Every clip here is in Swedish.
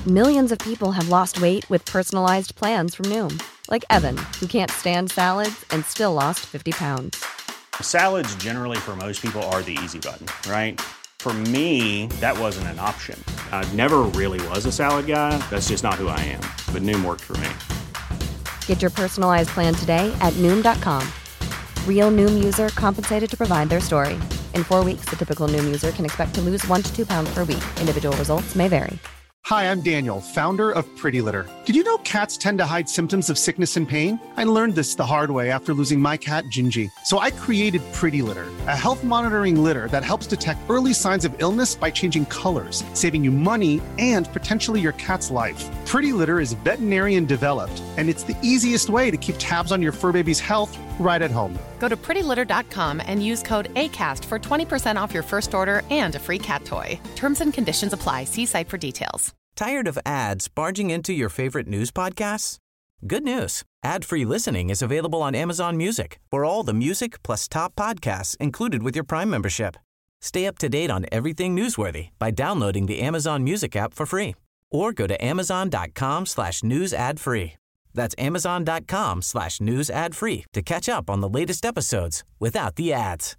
Millions of people have lost weight with personalized plans from Noom. Like Evan, who can't stand salads and still lost 50 pounds. Salads generally for most people are the easy button, right? For me, that wasn't an option. I never really was a salad guy. That's just not who I am. But Noom worked for me. Get your personalized plan today at Noom.com. Real Noom user compensated to provide their story. In 4 weeks, the typical Noom user can expect to lose 1 to 2 pounds per week. Individual results may vary. Hi, I'm Daniel, founder of Pretty Litter. Did you know cats tend to hide symptoms of sickness and pain? I learned this the hard way after losing my cat, Gingy. So I created Pretty Litter, a health monitoring litter that helps detect early signs of illness by changing colors, saving you money and potentially your cat's life. Pretty Litter is veterinarian developed, and it's the easiest way to keep tabs on your fur baby's health right at home. Go to prettylitter.com and use code ACAST for 20% off your first order and a free cat toy. Terms and conditions apply. See site for details. Tired of ads barging into your favorite news podcasts? Good news. Ad-free listening is available on Amazon Music for all the music plus top podcasts included with your Prime membership. Stay up to date on everything newsworthy by downloading the Amazon Music app for free or go to amazon.com/news ad free. That's amazon.com/news ad free to catch up on the latest episodes without the ads.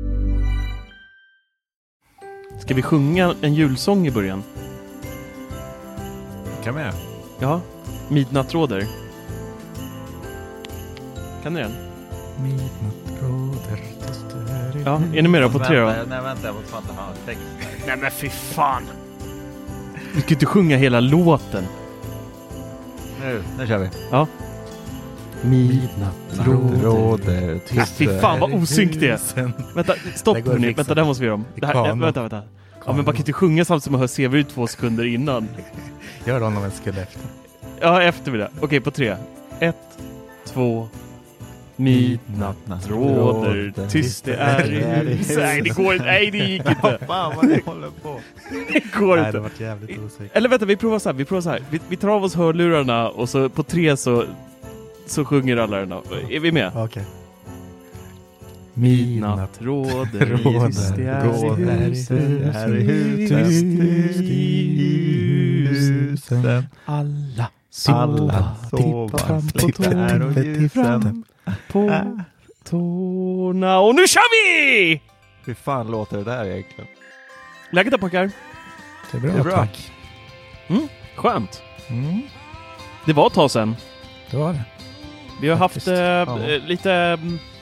Ska vi sjunga en julsång i början? Kan vi? Ja, Midnatt råder. Kan ni den? Midnatt råder. Ja, är ni med då på 3 då? Nej, vänta, jag måste fatta ha text. Nej men fy fan. Du ska inte sjunga hela låten. Nu kör vi. Ja. Midnatt råder. Ja, fy fan vad osynk det är. Vänta, stopp nu. Vänta, där måste vi göra om. Det här, vänta. Ja, men man kan inte sjunga samtidigt som man hör CV ut 2 sekunder innan. Gör honom en sekund efter. Ja, efter det. Okej, på 3. 1, 2. Midnatt råder. Tyst det är i huset. Nej, det går inte. Nej, det gick inte. Fan vad ni håller på. Det går inte. Det var jävligt osäkert. Eller vänta, vi provar så här. Vi tar av oss hörlurarna och så på 3 så sjunger alla den. Är vi med? Okej. Midnatt råder. Tyst det är i huset. Alla sova tittar och ljusen på tårna. Och nu kör vi! Hur fan låter det där egentligen? Läget där pojkar? Det är bra. Tack. Skönt. Det var ett tag sedan. Det var det. Vi har haft lite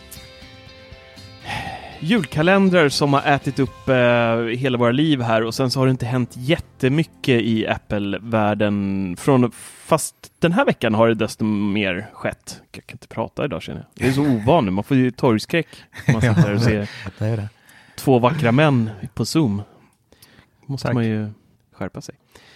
julkalendrar som har ätit upp hela våra liv här, och sen så har det inte hänt jättemycket i Apple-världen fast den här veckan har det desto mer skett. Jag kan inte prata idag, känner jag. Det är så ovan nu, man får ju torgskräck om man sitter där och ser det är det. 2 vackra män på Zoom. Måste man ju skärpa sig.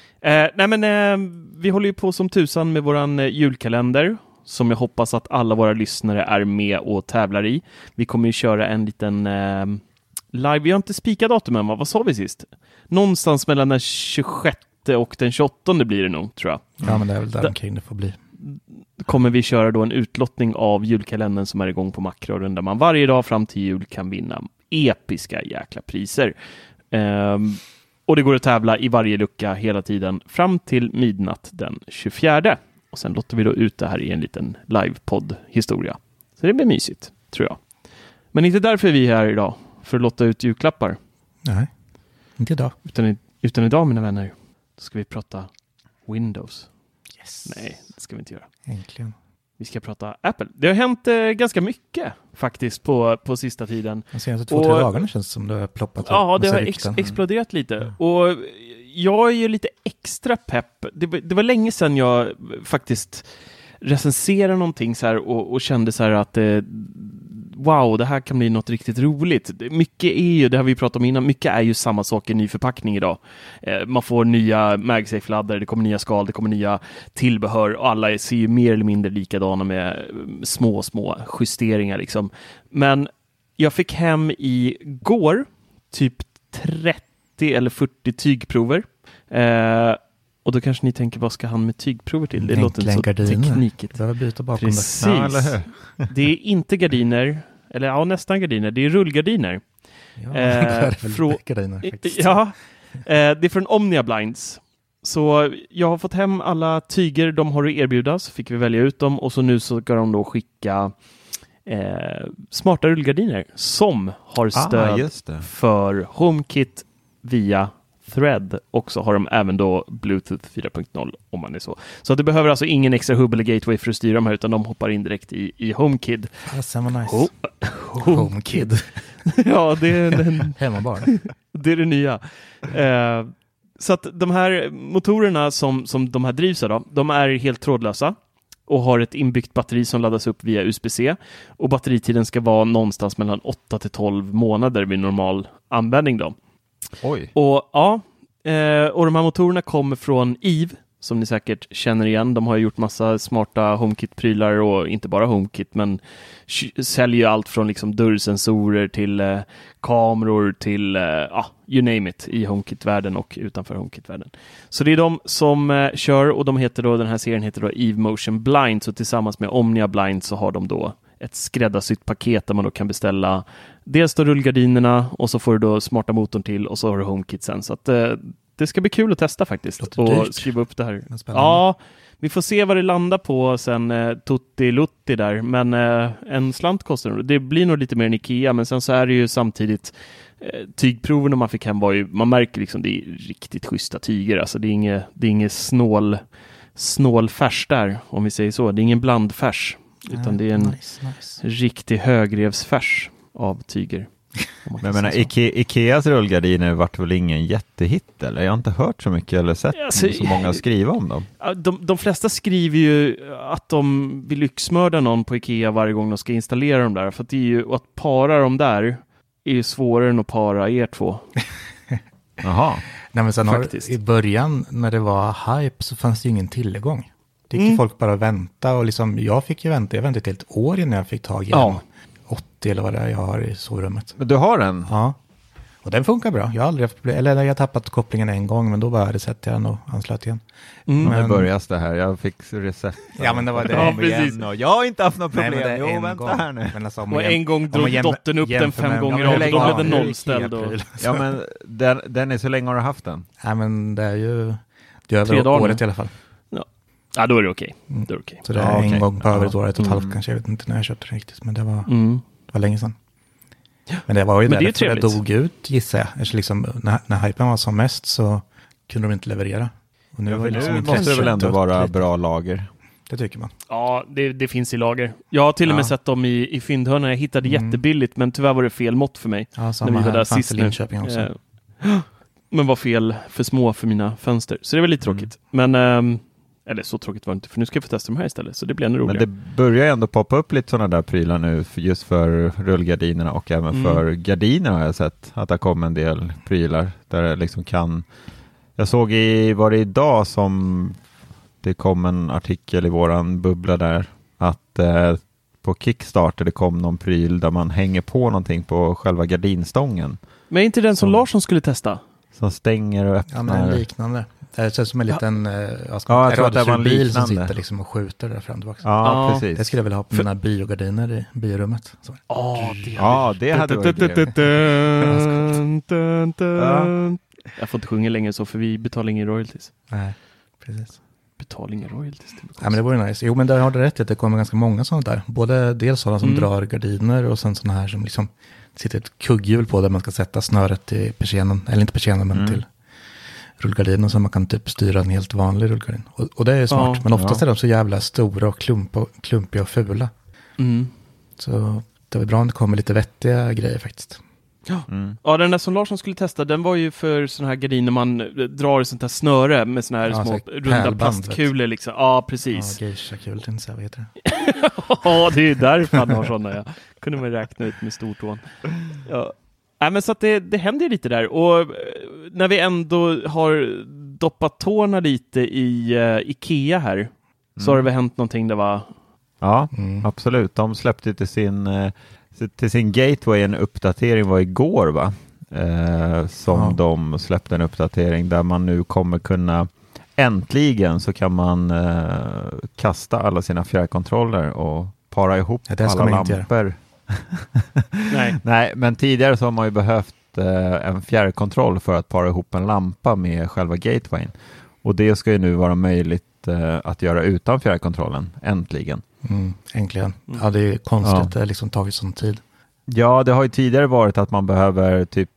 Vi håller ju på som tusan med våran julkalender, som jag hoppas att alla våra lyssnare är med och tävlar i. Vi kommer ju köra en liten live. Vi har inte spikat datumen, vad sa vi sist? Någonstans mellan den 26 och den 28 blir det nog, tror jag. Ja, men det är väl där omkring det får bli. Kommer vi köra då en utlottning av julkalendern som är igång på Macradion, där man varje dag fram till jul kan vinna episka jäkla priser. Och det går att tävla i varje lucka hela tiden fram till midnatt den 24. Och sen låter vi då ut det här i en liten livepodd-historia. Så det blir mysigt, tror jag. Men inte därför vi är här idag, för att låta ut julklappar. Nej, inte idag. Utan idag, mina vänner, då ska vi prata Windows. Yes. Nej, det ska vi inte göra. Äntligen. Vi ska prata Apple. Det har hänt ganska mycket faktiskt på sista tiden. De senaste 2-3 dagarna känns det som det har ploppat. Ja, det har exploderat lite. Och jag är ju lite extra pepp. Det var länge sedan jag faktiskt recenserade någonting så här och kände så här att wow, det här kan bli något riktigt roligt. Mycket är ju, det har vi pratat om innan, mycket är ju samma sak i ny förpackning idag. Man får nya MagSafe-laddare, det kommer nya skal, det kommer nya tillbehör och alla ser ju mer eller mindre likadana med små justeringar liksom. Men jag fick hem igår typ 30 eller 40 tygprover. Och då kanske ni tänker, vad ska han med tygprover till? Det låter inte så teknikigt. Det var byta bakom. Precis. Ja, eller hur? Det är inte gardiner, eller ja, nästan gardiner. Det är rullgardiner. Ja, det är gardiner faktiskt. Ja, det är från Omnia Blinds. Så jag har fått hem alla tyger de har att erbjuda, så fick vi välja ut dem och så nu så ska de då skicka smarta rullgardiner som har stöd för HomeKit via Thread, och så har de även då Bluetooth 4.0 om man är så. Så det behöver alltså ingen extra hub eller gateway för att styra de här, utan de hoppar in direkt i HomeKit. That's nice. HomeKit. Ja, det är den hemmabar. Det är det nya. Så att de här motorerna som de här drivs av, de är helt trådlösa och har ett inbyggt batteri som laddas upp via USB-C, och batteritiden ska vara någonstans mellan 8 till 12 månader vid normal användning då. Oj. Och och de här motorerna kommer från Eve, som ni säkert känner igen. De har gjort massa smarta HomeKit-prylar, och inte bara HomeKit, men säljer allt från liksom dörrsensorer till kameror till you name it i HomeKit-världen och utanför HomeKit-världen. Så det är de som kör, och de heter då, den här serien heter då Eve Motion Blind, så tillsammans med Omnia Blind så har de då ett skräddarsytt paket där man då kan beställa dels då rullgardinerna, och så får du då smarta motorn till, och så har du HomeKit sen. Så att det ska bli kul att testa faktiskt och skriva upp det här. Ja, vi får se vad det landar på sen, Tutti Lutti där, men en slant kostar det. Det blir nog lite mer än Ikea, men sen så är det ju samtidigt tygproven man fick hem var ju, man märker liksom det är riktigt schyssta tyger, alltså det är inget snålfärs där, om vi säger så. Det är ingen blandfärs, utan det är en riktig högrevsfärs av tyger. Men jag menar, Ikeas rullgardiner vart väl ingen jättehit, eller? Jag har inte hört så mycket eller sett så många skriva om dem. De flesta skriver ju att de vill lyxmörda någon på Ikea varje gång de ska installera dem där. För att det är ju, och att para dem där är ju svårare än att para er två. Jaha. Nej, men sen i början när det var hype så fanns det ju ingen tillgång. Det gick ju folk bara vänta, och liksom, jag fick ju vänta. Jag väntade ett helt år innan jag fick tag i den. 80 eller vad det är jag har i sovrummet. Men du har den? Ja. Och den funkar bra. Jag har aldrig haft problem. Eller jag har tappat kopplingen en gång, men då bara reset jag den och anslöt igen. Men det började det här. Jag fick reset. Ja, men det var det. Ja, precis. Och jag har inte haft något problem. Nej, jo, vänta här nu. Men alltså, och en gång drog dottern upp den 5 gånger och då blev den nollställd. Ja, men den är så länge har du haft den? Ja, men det är ju över året i alla fall. Ja, då är det okej. Det är okej. Så det är en gång på över ett år, ett och ett halvt kanske. Jag vet inte när jag köpte det riktigt, men det var länge sedan. Men det var ju därför det dog ut, gissar jag. Alltså liksom, när hypen var som mest så kunde de inte leverera. Och nu måste det väl ändå vara bra lager. Det tycker man. Ja, det finns i lager. Jag har till och med sett dem i fyndhörnan. Jag hittade jättebilligt, men tyvärr var det fel mått för mig. Ja, samma när vi var här. där sist i Linköping också. Men var fel för små för mina fönster. Så det var lite tråkigt. Men eller så tråkigt var det inte, för nu ska jag få testa de här istället. Så det blir ännu roligare. Men det börjar ändå poppa upp lite sådana där prylar nu, just för rullgardinerna och även för gardinerna har jag sett att det kommer en del prylar där det liksom kan. Jag såg var det idag som det kom en artikel i våran bubbla där att på Kickstarter det kom någon pryl där man hänger på någonting på själva gardinstången. Men är inte den som Larsson skulle testa? Som stänger och öppnar. Ja, men liknande. Det känns som en liten bil som sitter liksom och skjuter där fram tillbaka. Ja, precis. Det skulle jag vilja ha på mina biogardiner i biorummet. Det hade varit Jag får inte sjunga längre så, för vi betalar ingen royalties. Nej, precis. Betalar ingen royalties. Ja, men det vore nice. Jo, men där har du rätt att det kommer ganska många sådana där. Både dels sådana som drar gardiner och sen sådana här som liksom sitter ett kugghjul på där man ska sätta snöret till persenen. Eller inte persenen, men till rullgardinen, så man kan typ styra en helt vanlig rullgardin. Och det är smart, men oftast är de så jävla stora och klumpiga och fula. Så det är bra om det kommer lite vettiga grejer faktiskt. Ja, den där som Larsson skulle testa, den var ju för sådana här gardiner man drar i sånt här snöre med såna här små runda plastkulor liksom. Ja, precis. Ja, geisha-kul, inte så, vad heter det? Ja, det är därför man har sådana, ja. Kunde man räkna ut med stortån. Ja. Nej, men så att det händer lite där. Och när vi ändå har doppat tårna lite i Ikea här, så har det väl hänt någonting där, va? Ja, absolut. De släppte till sin gateway en uppdatering var igår, va? De släppte en uppdatering där man nu kommer kunna, äntligen så kan man kasta alla sina fjärrkontroller och para ihop alla lampor. Nej, men tidigare så har man ju behövt en fjärrkontroll för att para ihop en lampa med själva gatewayn. Och det ska ju nu vara möjligt att göra utan fjärrkontrollen, äntligen. Äntligen. Ja, det är konstigt att det liksom tagit sån tid. Ja, det har ju tidigare varit att man behöver typ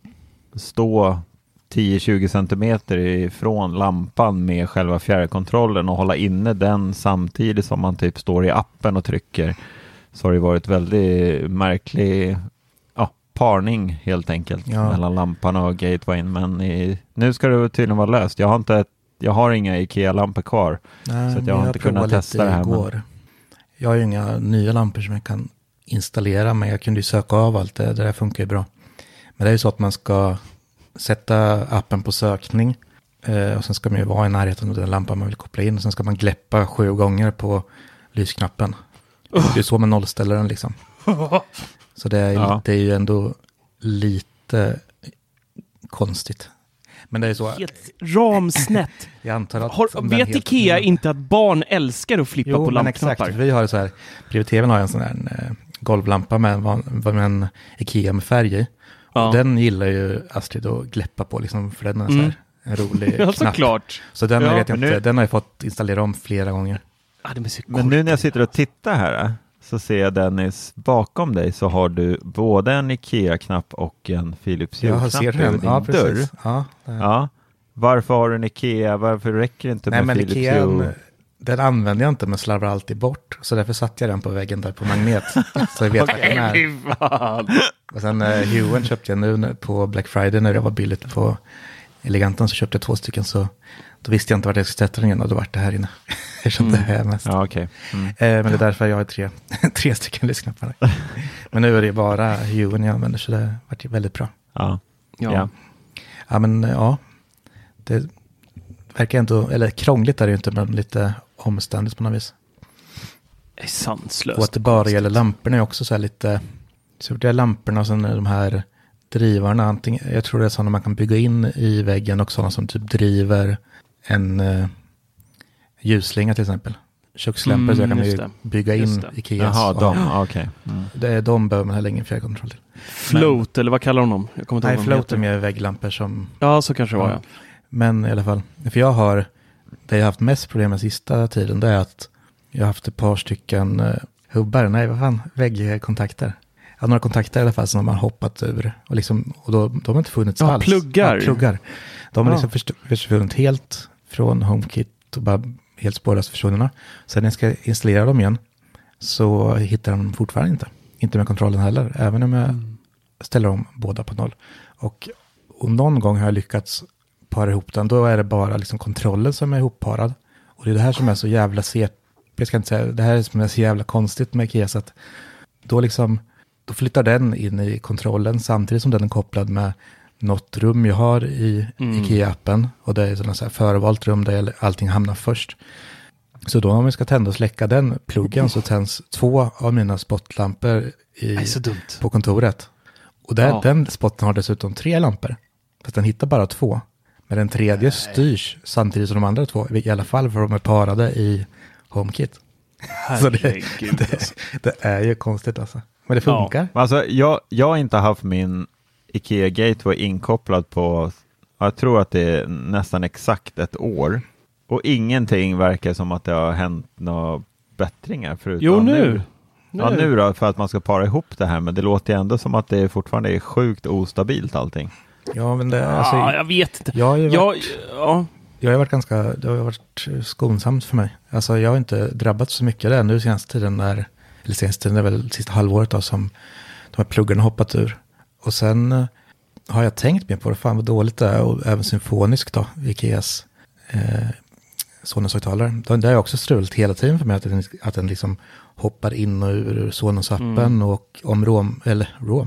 stå 10-20 centimeter ifrån lampan med själva fjärrkontrollen och hålla inne den samtidigt som man typ står i appen och trycker. Så har det varit väldigt märklig parning helt enkelt mellan lampan och gatewayn. Men nu ska det tydligen vara löst. Jag har inga IKEA-lampor kvar. Nej, så att jag har inte kunnat testa det här. Men... Jag har ju inga nya lampor som jag kan installera, men jag kunde ju söka av allt det. Det där funkar ju bra. Men det är ju så att man ska sätta appen på sökning och sen ska man ju vara i närheten av den lampan man vill koppla in och sen ska man gläppa 7 gånger på lysknappen. Det är så man nollställer den liksom. Så det är ju ändå lite konstigt. Men det är så... Helt ramsnett. Jag antar att vet Ikea inte att barn älskar att flippa på lampknappar? Exakt. Vi har det så här. Bredvid-tvn har jag en sån här golvlampa med en Ikea med färg i. Ja. Och den gillar ju Astrid att gläppa på liksom, för den är så här en rolig knapp. Såklart. Så den, vet jag inte, den har jag fått installera om flera gånger. Men nu när jag sitter och tittar här så ser jag, Dennis, bakom dig så har du både en Ikea-knapp och en Philips Hue-knapp över din dörr. Ja. Varför har du en Ikea? Varför räcker det inte med Philips Hue? Den använder jag inte, men slarvar alltid bort. Så därför satte jag den på väggen där på magnet. Så jag vet vad den är. Och sen Huen köpte jag nu på Black Friday när det var billigt på Eleganten, så köpte jag 2 stycken. Så då visste jag inte vart jag skulle sätta den igen och då var det här inne. Jag köpte det här mest. Ja, okay. Men det är därför jag har 3 stycken lysknappar. Men nu är det bara Huen jag använder, så det har varit väldigt bra. Ja, men det verkar ändå, eller krångligt är det ju inte, men lite omständigt på något vis. Det är sanslöst. Och att det bara gäller lamporna är också så här lite, så det är lamporna och sen de här drivarna, antingen, jag tror det är sådana man kan bygga in i väggen och sådana som typ driver en ljusslinga till exempel. Kökslämpor så jag kan ju bygga in Ikeas. Jaha, okej. De behöver man heller ingen fjärrkontroll till. Float, eller vad kallar de dem? Jag kommer inte ihåg. Nej, float är mer vägglampor som... Ja, så kanske det var, ja. Men i alla fall, för det jag har haft mest problem med sista tiden, det är att jag har haft ett par stycken väggkontakter. Jag har några kontakter i alla fall som har hoppat ur. Och de har inte funnits alls. Pluggar. Ja, pluggar. De har liksom försvunnit helt från HomeKit och bara helt spårlöst försvunna. Sen när jag ska installera dem igen så hittar de fortfarande inte. Inte med kontrollen heller, även om jag ställer dem båda på 0. Och någon gång har jag lyckats para ihop den, då är det bara liksom kontrollen som är ihopparad. Och det är det här som är så jävla jag ska inte säga, det här är som är så jävla konstigt med Ikea, så att då flyttar den in i kontrollen samtidigt som den är kopplad med något rum jag har i Ikea-appen, och det är sådana så här förvalt rum där allting hamnar först. Så då om vi ska tända och släcka den pluggen så tänds 2 av mina spotlampor på kontoret. Och den spotten har dessutom 3 lampor. Fast den hittar bara 2. Men den tredje styrs samtidigt som de andra 2. I alla fall för de är parade i HomeKit. Så det är ju konstigt alltså. Men det funkar. Ja. Alltså, jag har inte haft min Ikea Gateway inkopplad på, jag tror att det är nästan exakt 1 år. Och ingenting verkar som att det har hänt några bättringar förutom nu. Ja, nu då, för att man ska para ihop det här. Men det låter ju ändå som att det fortfarande är sjukt ostabilt allting. Ja, men det alltså, jag vet inte. Jag har varit det har varit skonsamt för mig. Alltså jag har inte drabbats så mycket där nu senaste tiden är väl sista halvåret då, som de här pluggarna hoppat ur. Och sen har jag tänkt mer på det, fan vad dåligt det är, och även symfonisk då, Ikeas Sonos-högtalare. Det är också struligt hela tiden för mig att den liksom hoppar in och ur Sonos-appen och om rom. En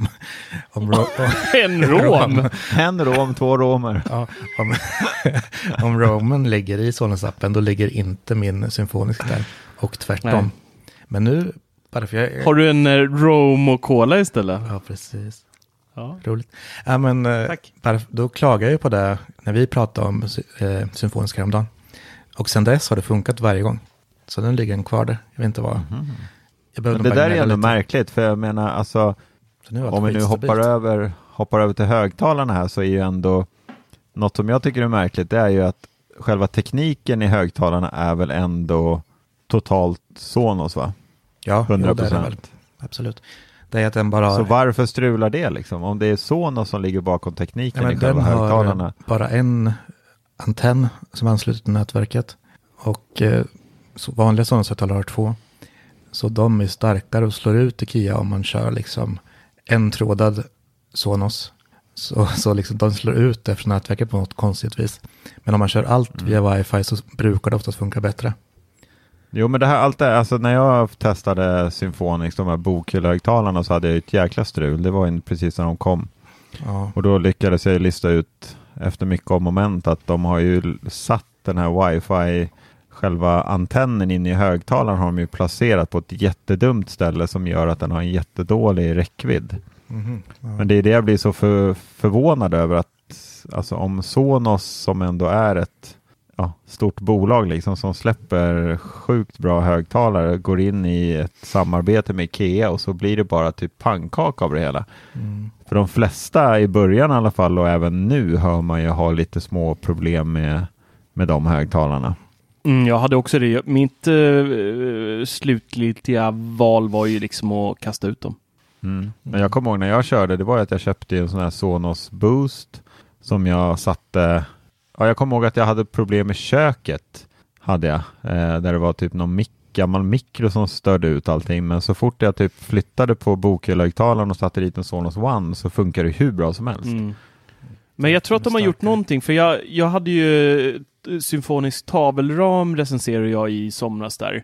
rom? En rom, 2 romer. Ja, om romen ligger i Sonos-appen, då ligger inte min symfonisk där. Och tvärtom. Nej. Men nu, bara för har du en rom och cola istället? Ja, precis. Ja. Roligt. Ja, men då klagar jag på det när vi pratade om symfoniska häromdagen. Och sen dess har det funkat varje gång. Så den ligger kvar där. Jag vet inte vad. Men det där är ändå märkligt. För jag menar, alltså, om vi nu hoppar över till högtalarna här, så är ju ändå något som jag tycker är märkligt, det är ju att själva tekniken i högtalarna är väl ändå totalt Sonos, va? Ja, 100%. Det är det väl. Absolut. Det är att den bara... Så varför strular det liksom? Om det är Sonos som ligger bakom tekniken i själva högtalarna. Har bara en antenn som ansluter till nätverket. Och så vanliga Sonos-högtalare har 2. Så de är starkare och slår ut IKEA om man kör liksom en trådad Sonos. Så liksom de slår ut efter nätverket på något konstigt vis. Men om man kör allt via wifi så brukar det oftast funka bättre. Jo, men det här, allt det, alltså när jag testade Symfonics, de här bokhyllhögtalarna, så hade jag ett jäkla strul. Det var precis när de kom. Ja. Och då lyckades jag lista ut efter mycket om moment att de har ju satt den här wifi, själva antennen in i högtalaren har de ju placerat på ett jättedumt ställe som gör att den har en jättedålig räckvidd. Ja. Men det är det jag blir så förvånad över, att alltså om Sonos, som ändå är ett stort bolag liksom, som släpper sjukt bra högtalare, går in i ett samarbete med IKEA och så blir det bara typ pannkaka av det hela. För de flesta i början i alla fall, och även nu hör man ju ha lite små problem med de högtalarna. Jag hade också det. Mitt slutgiltiga val var ju liksom att kasta ut dem. Men jag kommer ihåg när jag körde, det var att jag köpte en sån här Sonos Boost som jag satte. Ja, jag kommer ihåg att jag hade problem med köket. Hade jag. Där det var typ någon gammal mikro som störde ut allting. Men så fort jag typ flyttade på bokhyllhögtalaren och satte dit en Sonos One så funkar det hur bra som helst. Men jag tror att de har gjort någonting. För jag hade ju Symfonisk tavelram recenserade jag i somras där.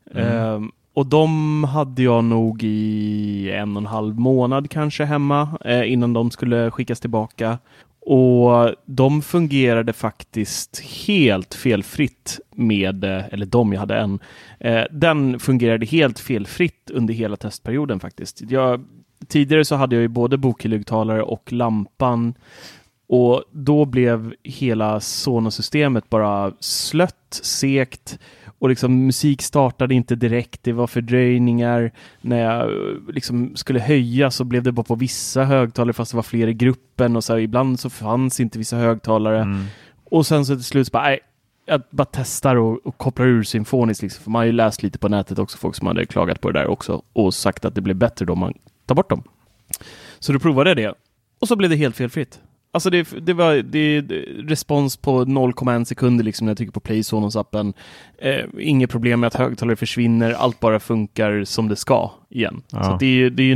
Och de hade jag nog i 1,5 månad kanske hemma innan de skulle skickas tillbaka. Och de fungerade faktiskt helt felfritt med, eller jag hade en. Den fungerade helt felfritt under hela testperioden faktiskt. Tidigare så hade jag ju både bokhyllhögtalare och lampan. Och då blev hela Sonos-systemet bara slött, segt. Och liksom musik startade inte direkt, det var fördröjningar. När jag liksom skulle höja så blev det bara på vissa högtalare fast det var fler i gruppen. Och så här, ibland så fanns inte vissa högtalare. Och sen så till slut så bara, jag bara testar och kopplar ur Symfonics. Liksom. För man har ju läst lite på nätet också, folk som hade klagat på det där också. Och sagt att det blev bättre då man tar bort dem. Så då provade jag det. Och så blev det helt felfritt. Alltså det var respons på 0,1 sekunder liksom när jag trycker på Play Sonos-appen. Inget problem med att högtalare försvinner. Allt bara funkar som det ska igen. Ja. Så det är ju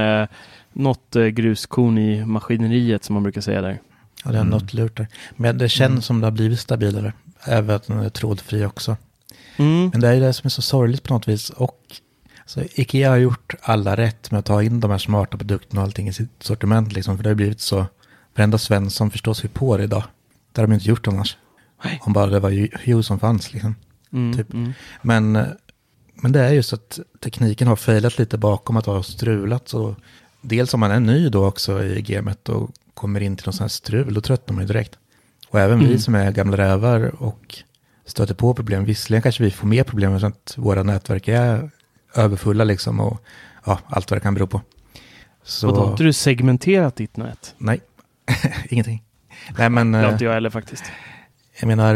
något gruskorn i maskineriet som man brukar säga där. Ja, det är något lurt där. Men det känns som det har blivit stabilare. Även att den är trådfri också. Men det är ju det som är så sorgligt på något vis. Och så IKEA har gjort alla rätt med att ta in de här smarta produkterna och allting i sitt sortiment. Liksom, för det har blivit så... Varenda Svensson förstår sig på det idag. Det har de inte gjort annars. Om bara det var Hue som fanns. Liksom, typ. Men det är just att tekniken har failat lite bakom att ha strulat. Och dels om man är ny då också i gamet och kommer in till någon sån här strul, då tröttnar man ju direkt. Och även vi som är gamla rävar och stöter på problem. Visserligen kanske vi får mer problem med att våra nätverk är överfulla liksom och allt vad det kan bero på. Så... Och då har inte du segmenterat ditt nät? Nej. Ingenting. Nej, men... Det har inte jag heller faktiskt. Jag menar,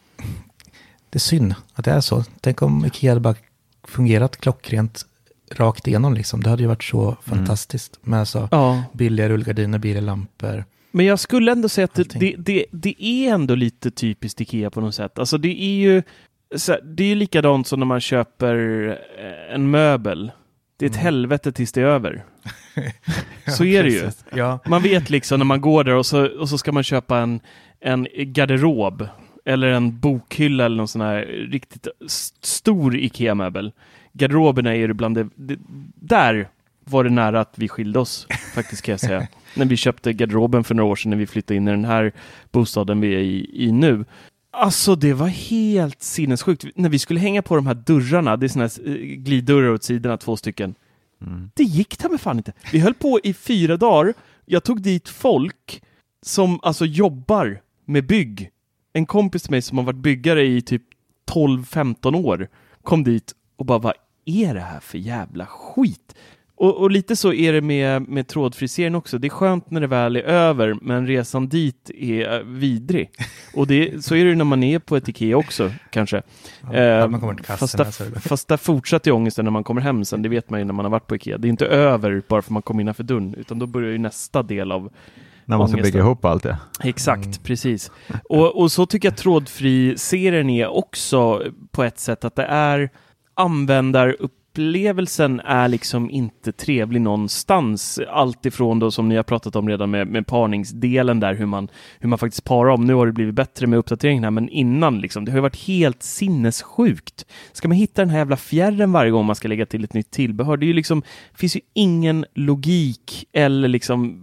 det är synd att det är så. Tänk om IKEA hade bara fungerat klockrent rakt igenom liksom. Det hade ju varit så fantastiskt med så billiga rullgardiner, billiga lampor. Men jag skulle ändå säga att det är ändå lite typiskt IKEA på något sätt. Alltså det är ju likadant som när man köper en möbel. Det är ett helvete tills det är över. Så är det ju. Ja. Man vet liksom när man går där och så ska man köpa en garderob eller en bokhylla eller någon sån här riktigt stor IKEA-möbel. Garderoberna är ju bland där var det nära att vi skilde oss faktiskt, kan jag säga. När vi köpte garderoben för några år sedan när vi flyttade in i den här bostaden vi är i nu. Alltså det var helt sinnessjukt. När vi skulle hänga på de här dörrarna, det är såna här gliddörrar åt sidorna, 2 stycken. Det gick ta med fan inte. Vi höll på i 4 dagar. Jag tog dit folk som alltså jobbar med bygg. En kompis till mig som har varit byggare i typ 12-15 år kom dit och bara, vad är det här för jävla skit? Och lite så är det med trådfri-serien också. Det är skönt när det väl är över, men resan dit är vidrig. Och så är det när man är på ett Ikea också, kanske. Man kommer till kassan, fast där fortsätter ångesten när man kommer hem sen. Det vet man ju när man har varit på Ikea. Det är inte över bara för man kommer innanför dörren, utan då börjar ju nästa del av när man ska bygga ihop allt det. Exakt, precis. Och så tycker jag trådfri-serien är också på ett sätt att det är användarupplevelsen är liksom inte trevlig någonstans. Allt ifrån då som ni har pratat om redan med parningsdelen där, hur man faktiskt parar om. Nu har det blivit bättre med uppdateringen här, men innan liksom, det har ju varit helt sinnessjukt. Ska man hitta den här jävla fjärren varje gång man ska lägga till ett nytt tillbehör? Det är ju liksom, finns ju ingen logik eller liksom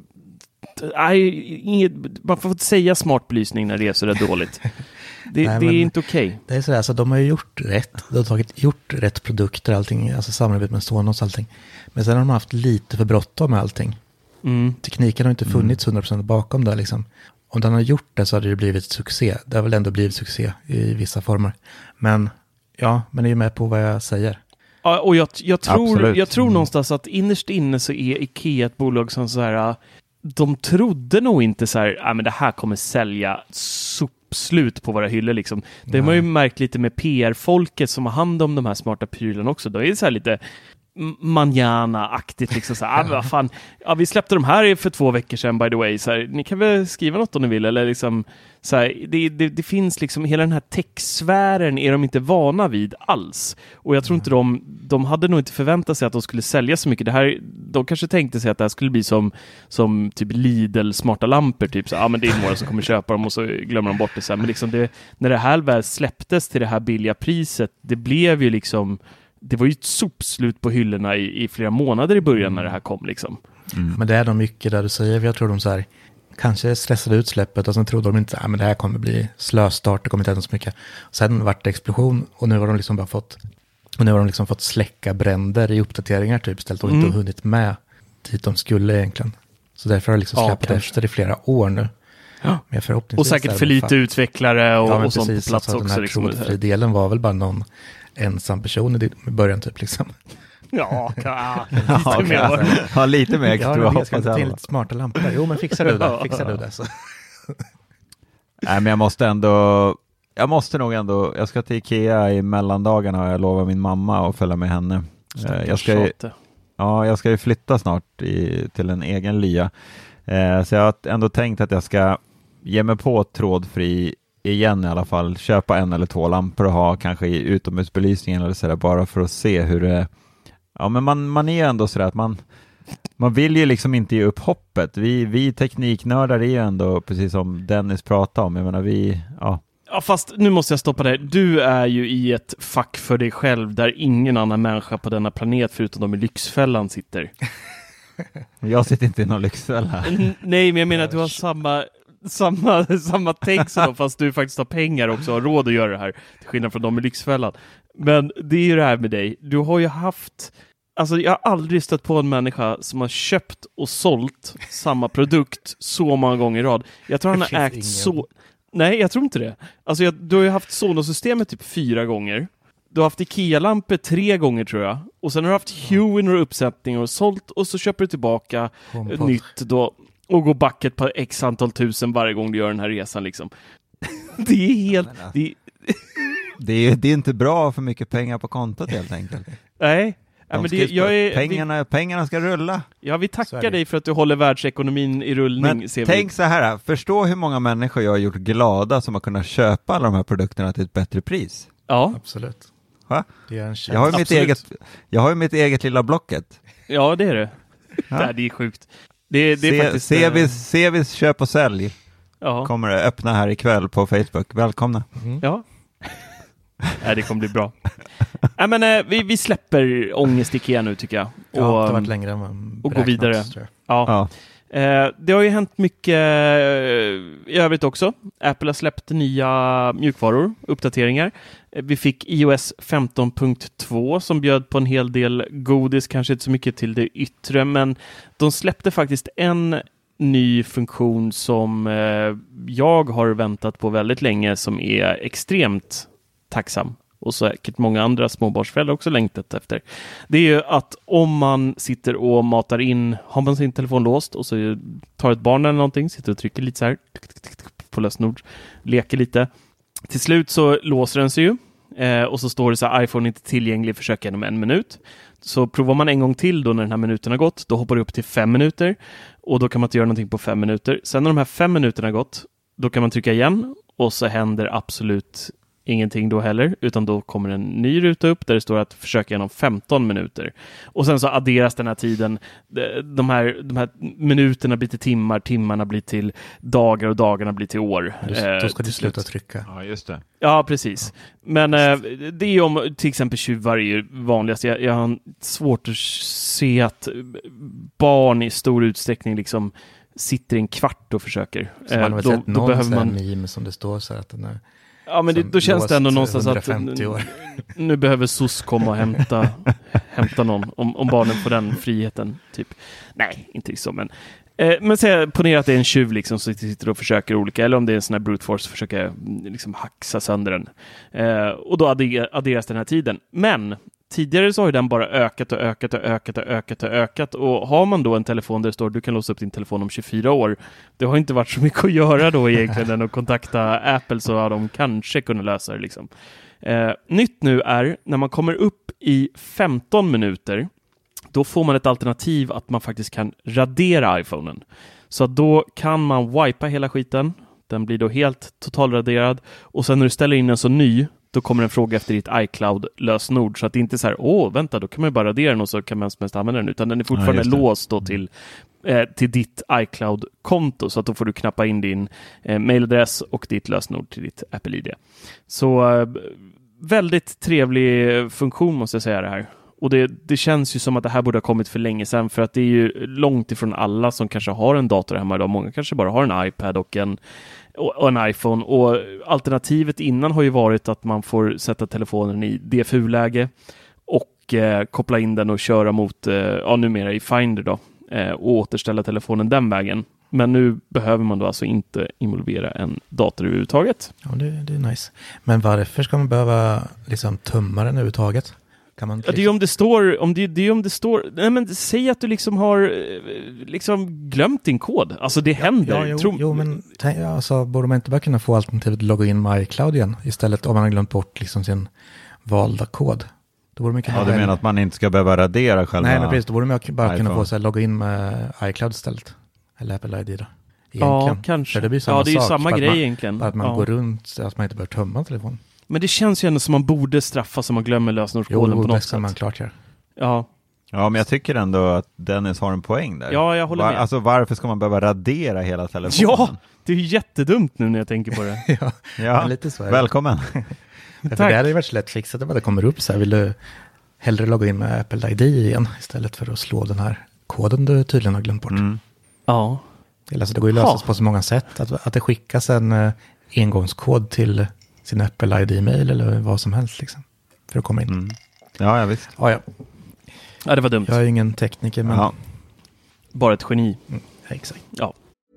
man får inte säga smart belysning när det är så där dåligt. Det är inte okej. Det är sådär, så de har ju gjort rätt. De har gjort rätt produkter, allting, alltså samarbete med Sonos och allting. Men sen har de haft lite för bråttom med allting. Tekniken har inte funnits 100% bakom det liksom. Om den har gjort det så hade det blivit succé. Det har väl ändå blivit succé i vissa former. Men är ju med på vad jag säger. Ja, och jag tror någonstans att innerst inne så är Ikea ett bolag som så här, de trodde nog inte så här, men det här kommer sälja slut på våra hyllor liksom. Det har man ju märkt lite med PR-folket som har hand om de här smarta prylarna också. Då är det så här lite manjana-aktigt liksom så här, vad fan, vi släppte de här för 2 veckor sedan by the way, så här, ni kan väl skriva något om ni vill, eller liksom så här, det finns liksom, hela den här tech-sfären är de inte vana vid alls, och jag tror inte de hade nog inte förväntat sig att de skulle sälja så mycket. Det här, de kanske tänkte sig att det här skulle bli som typ Lidl smarta lampor, typ så men det är några som kommer köpa dem och så glömmer de bort det så här. Men liksom när det här väl släpptes till det här billiga priset, det blev ju liksom, det var ju ett sopslut på hyllorna i flera månader i början när det här kom liksom. Men det är de mycket där du säger, jag tror de så här kanske stressade utsläppet och sen trodde de inte men det här kommer bli slöstart, det kommer inte hända så mycket. Sen vart det explosion och nu har de liksom bara fått släcka bränder i uppdateringar typ istället och inte hunnit med dit de skulle egentligen. Så därför har det liksom släppt efter i flera år nu. Ja. Och säkert för lite utvecklare och precis, sånt på plats alltså, också. Den här liksom. trådfri-delen var väl bara någon ensam person i början typ liksom. Lite mer. Jag ska ta till lite smarta lampor. Jo, men fixar du det så. Nej, men jag ska till Ikea i mellandagarna och jag lovar min mamma att följa med henne. Jag ska ju flytta snart till en egen lya. Så jag har ändå tänkt att jag ska ge mig på trådfri igen i alla fall. Köpa 1 eller 2 lampor och ha kanske i utomhusbelysningen eller sådär, bara för att se hur det... Ja, men man är ju ändå sådär att man vill ju liksom inte ge upp hoppet. Vi tekniknördar är ju ändå, precis som Dennis pratade om, jag menar Ja, fast nu måste jag stoppa dig. Du är ju i ett fack för dig själv där ingen annan människa på denna planet förutom de i Lyxfällan sitter. Jag sitter inte i någon Lyxfälla. Nej, men jag menar att du har samma tänk som fast du faktiskt har pengar också och har råd att göra det här, till skillnad från de i Lyxfällan. Men det är ju det här med dig. Du har ju haft... Alltså jag har aldrig stött på en människa som har köpt och sålt samma produkt så många gånger i rad. Jag tror han har ägt så... Nej, jag tror inte det. Alltså du har ju haft Sonos-systemet typ 4 gånger. Du har haft Ikea-lampor 3 gånger tror jag. Och sen har du haft Hue i några uppsättningar och sålt, och så köper du tillbaka nytt då och går backet på x antal tusen varje gång du gör den här resan liksom. Det är helt... Det är inte bra för mycket pengar på kontot helt enkelt. Nej. Pengarna ska rulla. Ja, vi tackar dig för att du håller världsekonomin i rullning. Men tänk så här, förstå hur många människor jag har gjort glada som har kunnat köpa alla de här produkterna till ett bättre pris. Ja, absolut. Va? Det är en jag har ju mitt eget lilla Blocket. Ja, det är det. Ja. Det är sjukt. Det är faktiskt... Sevis köp och sälj. Ja. Kommer att öppna här ikväll på Facebook. Välkomna. Ja. Nej, det kommer bli bra. Nej, men vi släpper ångest Ikea nu tycker jag. Det har varit längre än man och gå vidare. Ja. Det har ju hänt mycket i övrigt också. Apple har släppt nya mjukvaror, uppdateringar. Vi fick iOS 15.2 som bjöd på en hel del godis, kanske inte så mycket till det yttre, men de släppte faktiskt en ny funktion som jag har väntat på väldigt länge, som är extremt tacksam och säkert många andra småbarnsföräldrar också längtat efter, det är ju att om man sitter och matar in, har man sin telefon låst och så tar ett barn eller någonting, sitter och trycker lite så här på lösenord, leker lite. Till slut så låser den sig ju och så står det så här, iPhone inte tillgänglig, försök inom 1 minut. Så provar man en gång till då när den här minuten har gått, då hoppar det upp till 5 minuter och då kan man inte göra någonting på 5 minuter. Sen när de här 5 minuterna har gått, då kan man trycka igen och så händer absolut ingenting då heller, utan då kommer en ny ruta upp där det står att försöka igenom 15 minuter. Och sen så adderas den här tiden, de här minuterna blir till timmar, timmarna blir till dagar och dagarna blir till år. Då ska du sluta trycka. Ja, just det. Ja, precis. Men det är ju om till exempel tjuvar är ju vanligast. Jag har svårt att se att barn i stor utsträckning liksom sitter en kvart och försöker. Så man har väl sett någon behöver man meme som det står så här att den är. Ja, men då känns det ändå någonstans att nu behöver SOS komma och hämta någon om barnen får den friheten typ. Nej, inte så, men ponera att det är en tjuv liksom som sitter och försöker olika, eller om det är en sån här brute force försöker liksom haxa sönder den. Och då adderas den här tiden. Men tidigare så har ju den bara ökat och har man då en telefon där det står du kan låsa upp din telefon om 24 år, det har inte varit så mycket att göra då egentligen än att kontakta Apple, så har de kanske kunnat lösa det liksom. Nytt nu är när man kommer upp i 15 minuter, då får man ett alternativ att man faktiskt kan radera iPhonen. Så att då kan man wipa hela skiten, den blir då helt totalraderad och sen när du ställer in en så ny, då kommer en fråga efter ditt iCloud-lösenord, så att det inte är så här, vänta, då kan man ju bara radera den och så kan man helst använda den, utan den är fortfarande låst då till ditt iCloud-konto, så att då får du knappa in din mailadress och ditt lösenord till ditt Apple-ID. Så väldigt trevlig funktion måste jag säga det här. Och det känns ju som att det här borde ha kommit för länge sedan, för att det är ju långt ifrån alla som kanske har en dator hemma idag. Många kanske bara har en iPad och en iPhone, och alternativet innan har ju varit att man får sätta telefonen i DFU-läge och koppla in den och köra mot numera i Finder då, och återställa telefonen den vägen. Men nu behöver man då alltså inte involvera en dator överhuvudtaget. Ja, det är nice. Men varför ska man behöva liksom tumma den överhuvudtaget? Kan man liksom... Det är om det står, nej men säg att du liksom har liksom glömt din kod. Alltså det händer. Men alltså, borde man inte bara kunna få alternativet logga in med iCloud igen istället om man har glömt bort liksom sin valda kod? Då borde man kunna du menar att man inte ska behöva radera själva? Nej, men precis. Då borde man bara kunna få så här, logga in med iCloud istället. Eller Apple ID då. Egentligen. Ja, kanske. Det blir samma det är ju sak, samma grej egentligen. Att man går runt, att man inte behöver tömma telefonen. Men det känns ju ändå som man borde straffa som man glömmer lösenordskoden på något sätt. Man klart gör. Ja, men jag tycker ändå att Dennis har en poäng där. Ja, jag håller med. Alltså varför ska man behöva radera hela telefonen? Ja, det är ju jättedumt nu när jag tänker på det. ja. Lite så. Välkommen. För det hade ju varit så lätt fixat att det kommer upp så här, vill du hellre logga in med Apple ID igen istället för att slå den här koden du tydligen har glömt bort. Ja. Alltså det går ju att lösas på så många sätt. Att det skickas en engångskod till sin Apple ID-mail eller vad som helst liksom, för att komma in. Ja, visst. Ja, det var dumt. Jag är ingen tekniker, men... Bara ett geni. Exakt. Ja.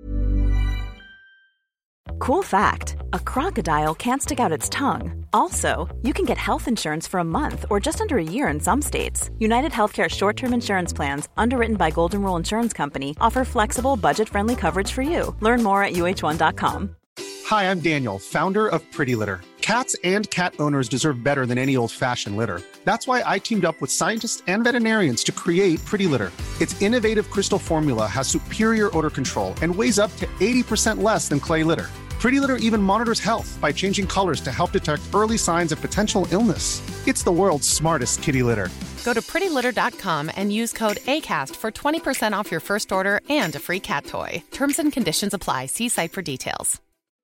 Cool fact, a crocodile can't stick out its tongue. Also, you can get health insurance for a month or just under a year in some states. United Healthcare short-term insurance plans, underwritten by Golden Rule Insurance Company, offer flexible, budget-friendly coverage for you. Learn more at uh1.com. Hi, I'm Daniel, founder of Pretty Litter. Cats and cat owners deserve better than any old-fashioned litter. That's why I teamed up with scientists and veterinarians to create Pretty Litter. Its innovative crystal formula has superior odor control and weighs up to 80% less than clay litter. Pretty Litter even monitors health by changing colors to help detect early signs of potential illness. It's the world's smartest kitty litter. Go to prettylitter.com and use code ACAST for 20% off your first order and a free cat toy. Terms and conditions apply. See site for details.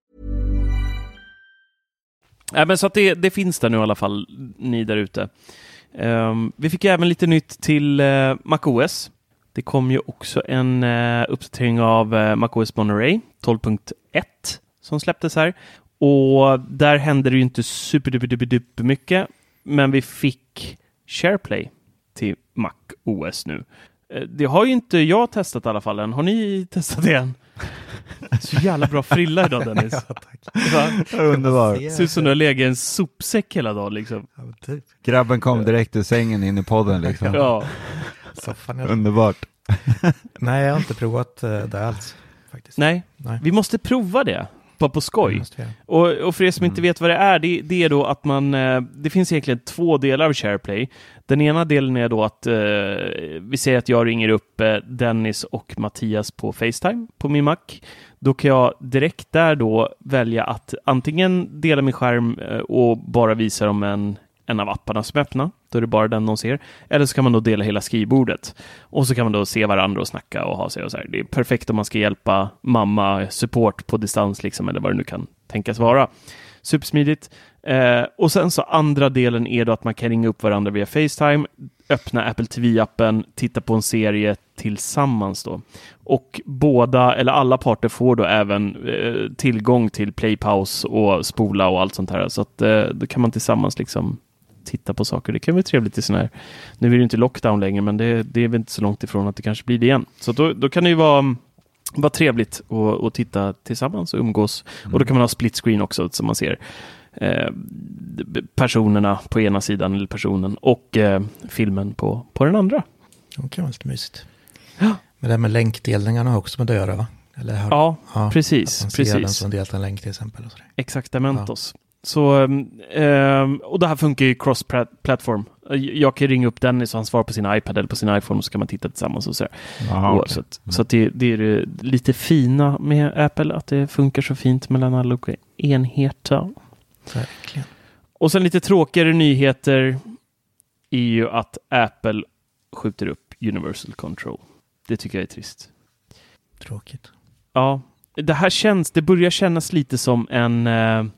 Men så att det finns där nu i alla fall, ni där ute. Vi fick även lite nytt till macOS. Det kom ju också en uppdatering av macOS Monterey 12.1 som släpptes här. Och där hände det ju inte superduper mycket. Men vi fick SharePlay till macOS nu. Det har ju inte jag testat i alla fall än. Har ni testat det än? Så jävla bra frilla idag, Dennis. Ja, tack. Underbar. Ser ut som du har legat i en sopsäck hela dagen liksom. Ja, typ. Grabben kom direkt ur sängen in i podden liksom. Ja. Soffan, Underbart. Nej, jag har inte provat det alls. Faktiskt. Nej, vi måste prova det. Bara på skoj. Och för er som inte vet vad det är då att man, det finns egentligen 2 delar av SharePlay. Den ena delen är då att vi säger att jag ringer upp Dennis och Mattias på FaceTime på min Mac. Då kan jag direkt där då välja att antingen dela min skärm och bara visa dem en av apparna som är öppna. Då är det bara den de ser. Eller så kan man då dela hela skrivbordet. Och så kan man då se varandra och snacka och ha sig och så här. Det är perfekt om man ska hjälpa mamma support på distans liksom, eller vad det nu kan tänkas vara. Supersmidigt. Och sen så andra delen är då att man kan ringa upp varandra via FaceTime, öppna Apple TV-appen, titta på en serie tillsammans då. Och båda eller alla parter får då även tillgång till playpause och spola och allt sånt här. Så att då kan man tillsammans liksom titta på saker. Det kan vara trevligt i sån här. Nu är det inte lockdown längre, men det är väl inte så långt ifrån att det kanske blir det igen. Så då kan det ju vara trevligt att titta tillsammans och umgås. Och då kan man ha split screen också, så man ser personerna på ena sidan eller personen och filmen på den andra. Det kan vara lite mysigt. Ja. Men det här med länkdelningarna har också med det att göra, va? Eller ja, precis. Att man ser den som delat en länk till exempel. Och så Exaktamentos. Ja. Så, och det här funkar ju cross-platform. Jag kan ringa upp Dennis och han svarar på sin iPad eller på sin iPhone, och så kan man titta tillsammans och så. Så att det är lite fina med Apple, att det funkar så fint mellan alla olika enheter. Verkligen. Och sen lite tråkigare nyheter är ju att Apple skjuter upp Universal Control. Det tycker jag är trist. Tråkigt. Ja, det börjar kännas lite som en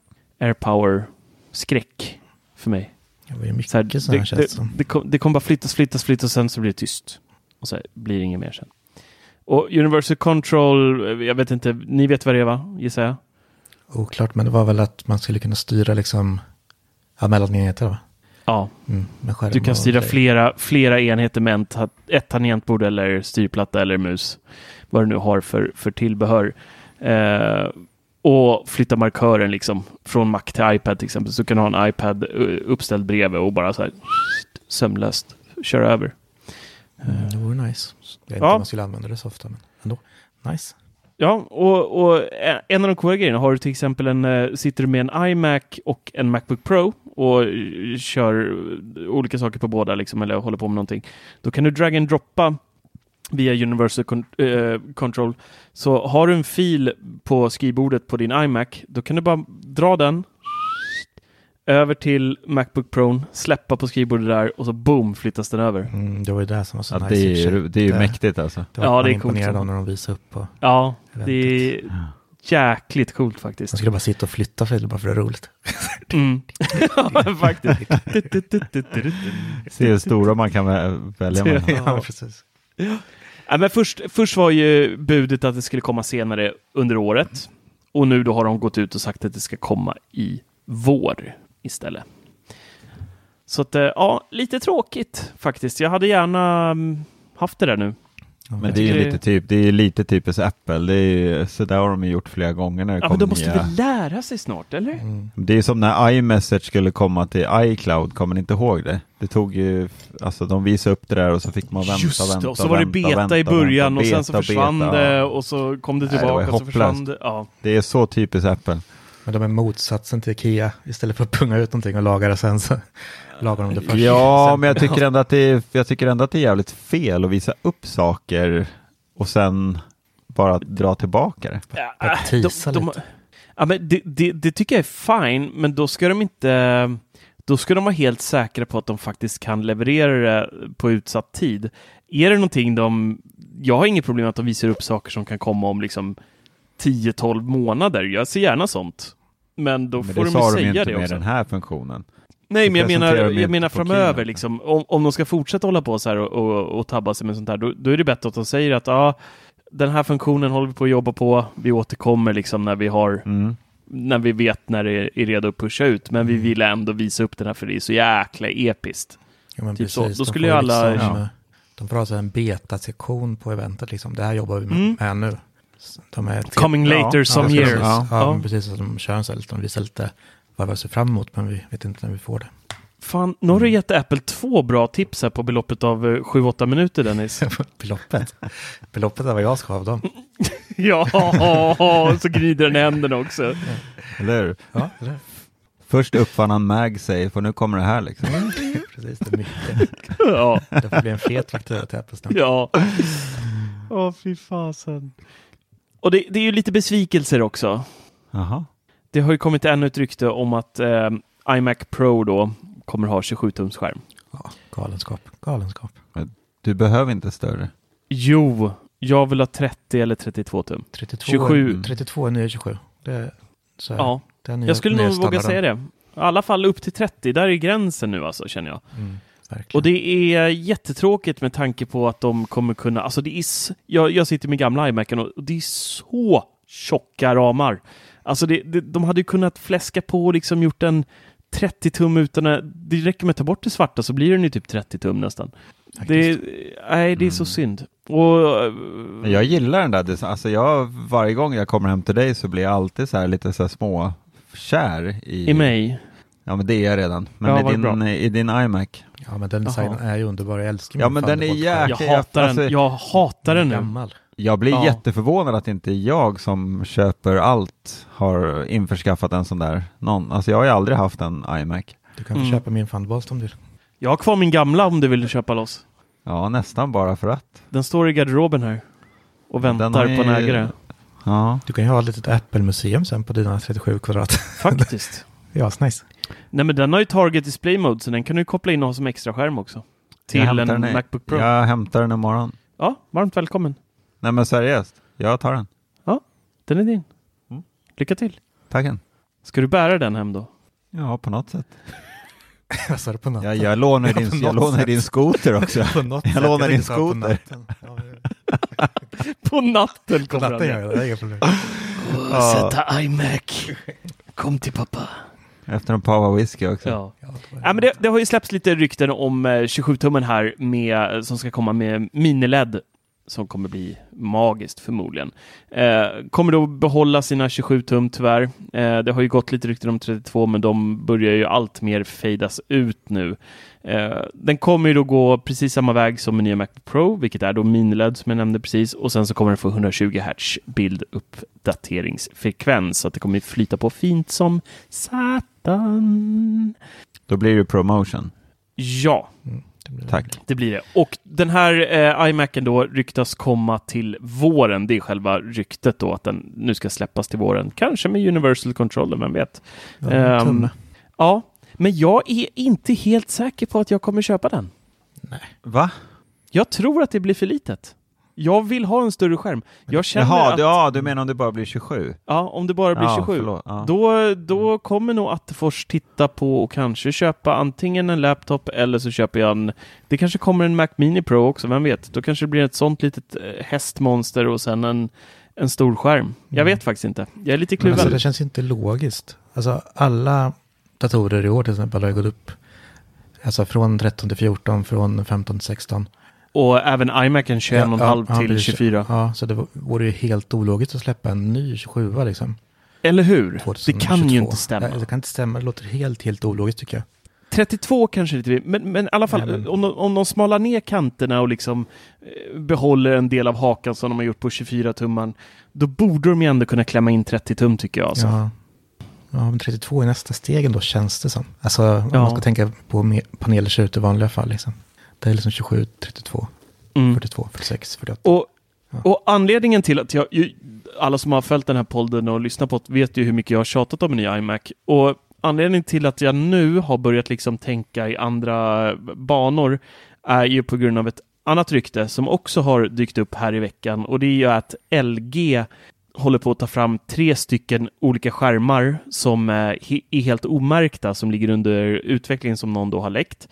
AirPower-skräck för mig. Det var ju mycket så här känns som. Det kommer bara flyttas och sen så blir det tyst. Och så blir det inget mer sen. Och Universal Control, jag vet inte, ni vet vad det är, va? Gissar jag. Oklart, men det var väl att man skulle kunna styra liksom mellan enheter, va? Ja, du kan styra flera enheter med ett tangentbord eller styrplatta eller mus. Vad du nu har för tillbehör. Och flytta markören liksom från Mac till iPad till exempel. Så kan du ha en iPad uppställd bredvid och bara så här sömlöst köra över. Det vore nice. Jag vet inte om man skulle använda det så ofta, men ändå. Nice. Ja, och en av de coola grejerna, har du till exempel sitter du med en iMac och en MacBook Pro och kör olika saker på båda liksom, eller håller på med någonting. Då kan du drag and droppa via Universal Control. Så har du en fil på skrivbordet på din iMac, då kan du bara dra den över till MacBook Pro, släppa på skrivbordet där och så boom, flyttas den över. Det var ju det som var så nice. Det är ju mäktigt alltså. Det var det är coolt. När de visade upp på det är jäkligt coolt faktiskt. Man skulle bara sitta och flytta filer bara för det är roligt. Ja, faktiskt. Se hur stora man kan välja med. Ja, precis. Ja, men först var ju budet att det skulle komma senare under året. Och nu då har de gått ut och sagt att det ska komma i vår istället. Så att, lite tråkigt faktiskt. Jag hade gärna haft det där nu. Men det är lite typiskt Apple. Det är så där har de gjort flera gånger när det kommer. Men de måste väl lära sig snart, eller? Det är som när iMessage skulle komma till iCloud, kommer ni inte ihåg det? Det tog ju, alltså de visade upp det där och så fick man vänta. Och så var det beta i början och sen så försvann det och så kom det tillbaka och så försvann det. Ja. Det är så typiskt Apple. Men de är motsatsen till Ikea. Istället för att punga ut någonting och laga det sen så lagar de det först. Ja, men jag tycker ändå att det är jävligt fel att visa upp saker och sen bara dra tillbaka det. Men det tycker jag är fine, men då ska de vara helt säkra på att de faktiskt kan leverera det på utsatt tid. Är det någonting jag har inget problem med att de visar upp saker som kan komma om liksom 10-12 månader. Jag ser gärna sånt. Men då får de säga det också. Det sa de inte med den här funktionen. Nej, men jag menar framöver liksom, om de ska fortsätta hålla på så här och tabba sig med sånt här, då är det bättre att de säger att den här funktionen håller vi på att jobba på. Vi återkommer liksom när vi har när vi vet när det är redo att pusha ut, men vi vill ändå visa upp den här för det är så jäkla episkt. Ja, men typ precis, så. Då skulle ju alla De får ha en beta-sektion på eventet. Liksom. Det här jobbar vi med nu. De är Coming later some years. Ja, precis. Så de kör så lite. De visar lite vad vi ser fram emot, men vi vet inte när vi får det. Fan, nu har du gett Apple 2 bra tips här på beloppet av 7-8 minuter, Dennis. Beloppet är vad jag ska ha av dem. Ja, så glider den i händerna också. Eller hur? Ja, eller? Först uppfann han MagSafe och nu kommer det här liksom. Precis, det är mycket. Ja. Det får bli en fet faktura till Apple snart. Ja. Fy fasen. Och det är ju lite besvikelser också. Aha. Det har ju kommit ännu ett rykte om att iMac Pro då kommer ha 27-tums skärm. Ja, galenskap. Du behöver inte större. Jo, jag vill ha 30 eller 32 tum. 32 är nya 27. Så ja, jag skulle nog våga säga det. I alla fall upp till 30, där är gränsen nu alltså, känner jag. Och det är jättetråkigt med tanke på att de kommer kunna, alltså det är, jag sitter med gamla iMacen och det är så tjocka ramar. Alltså de hade ju kunnat fläska på och liksom gjort en 30 tum utan det räcker med att ta bort det svarta så blir den ju typ 30 tum nästan. Det är så synd. Och jag gillar den där. Alltså varje gång jag kommer hem till dig så blir jag alltid så här lite så här små kär i mig. Ja, men det är jag redan. Men i din iMac. Ja, men den designen är ju underbar. Jag älskar men den är jäkla... Jag hatar den nu. Gammal. Jag blir jätteförvånad att inte jag som köper allt har införskaffat en sån där. Alltså jag har ju aldrig haft en iMac. Du kan få köpa min Thunderbolt om du vill. Jag har kvar min gamla om du vill köpa loss. Ja, nästan bara för att. Den står i garderoben här och väntar på en ägare. Ja. Du kan ju ha ett litet Apple-museum sen på dina 37 kvadrat. Faktiskt. Ja, nice. Nej, men den har ju Target Display Mode så den kan du koppla in och ha som extra skärm också. Till en MacBook Pro. Jag hämtar den imorgon. Ja, varmt välkommen. Nej, men seriöst. Jag tar den. Ja, den är din. Lycka till. Tacken. Ska du bära den hem då? Ja, på något sätt. Vad sa du på något? Jag lånar din skoter också. Jag lånar din skoter. På natten på natten gör jag det. Inga problem. Sätta iMac. Kom till pappa. Efter en pava whisky också. Ja. Men det har ju släppts lite rykten om 27-tummen här som ska komma med mini-LED som kommer bli magiskt förmodligen. Kommer då behålla sina 27-tum tyvärr. Det har ju gått lite rykten om 32 men de börjar ju allt mer fejdas ut nu. Den kommer ju då gå precis samma väg som en nya Mac Pro, vilket är då mini-LED som jag nämnde precis, och sen så kommer den få 120 Hz bilduppdateringsfrekvens så att det kommer flyta på fint som satan. Då blir det ProMotion. Ja. Tack. Det blir det. Och den här iMacen då ryktas komma till våren. Det är själva ryktet då att den nu ska släppas till våren. Kanske med Universal Controller, vem vet. Ja, men jag är inte helt säker på att jag kommer köpa den. Nej. Va? Jag tror att det blir för litet. Jag vill ha en större skärm. Jag känner du menar om det bara blir 27? Ja, om det bara blir 27. Då kommer nog Attefors titta på och kanske köpa antingen en laptop eller så köper jag det kanske kommer en Mac Mini Pro också, vem vet. Då kanske det blir ett sånt litet hästmonster och sen en stor skärm. Jag vet faktiskt inte. Jag är lite kluven. Alltså, det känns inte logiskt. Alltså alla datorer i år till exempel har gått upp. Alltså från 13 till 14, från 15 till 16. Och även iMacen 21,5 till 24. Ja, så det vore ju helt ologiskt att släppa en ny 27 liksom. Eller hur? 2022. Det kan ju inte stämma. Det kan inte stämma, det låter helt ologiskt tycker jag. 32 kanske lite, men i alla fall om de smalar ner kanterna och liksom behåller en del av hakan som de har gjort på 24-tumman, då borde de ju ändå kunna klämma in 30 tum tycker jag. Alltså. Ja, men 32 är nästa stegen då känns det som. Alltså om man ska tänka på paneler ser ut i vanliga fall liksom. Det är liksom 27, 32, 42, 46, 48. Och anledningen till att alla som har följt den här podden och lyssnat på det vet ju hur mycket jag har tjatat om en ny iMac. Och anledningen till att jag nu har börjat liksom tänka i andra banor är ju på grund av ett annat rykte som också har dykt upp här i veckan. Och det är ju att LG håller på att ta fram 3 stycken olika skärmar som är helt omärkta, som ligger under utvecklingen som någon då har läckt.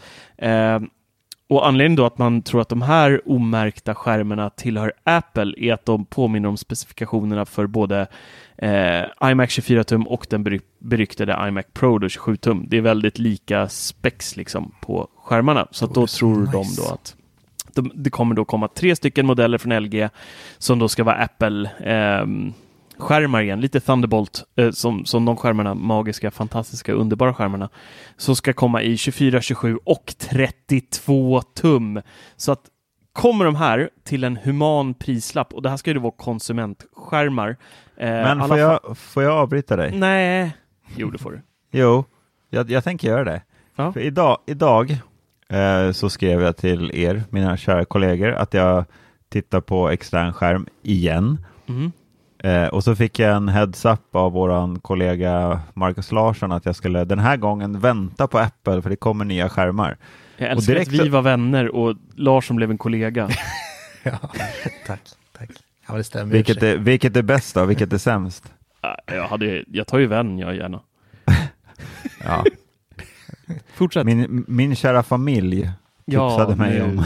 Och anledningen då att man tror att de här omärkta skärmarna tillhör Apple är att de påminner om specifikationerna för både iMac 24-tum och den beryktade iMac Pro 27-tum. Det är väldigt lika specs liksom på skärmarna. Så att då tror de då att Det kommer då komma 3 stycken modeller från LG som då ska vara Apple skärmar igen, lite Thunderbolt som de skärmarna, magiska, fantastiska, underbara skärmarna, som ska komma i 24, 27 och 32 tum. Så att kommer de här till en human prislapp, och det här ska ju vara konsumentskärmar. Men får jag avbryta dig? Nej, jo det får du. Jo, jag tänker göra det. Ja. För idag så skrev jag till er, mina kära kollegor, att jag tittar på extern skärm igen. Mm. Och så fick jag en heads up av våran kollega Marcus Larsson att jag skulle den här gången vänta på Apple för det kommer nya skärmar. Jag älskar att vi var vänner och Larsson blev en kollega. Ja, tack. Ja, det stämmer. Vilket är bäst då? Vilket är sämst? Jag tar ju vän, jag gärna. Ja. Fortsätt. Min kära familj tipsade mig om.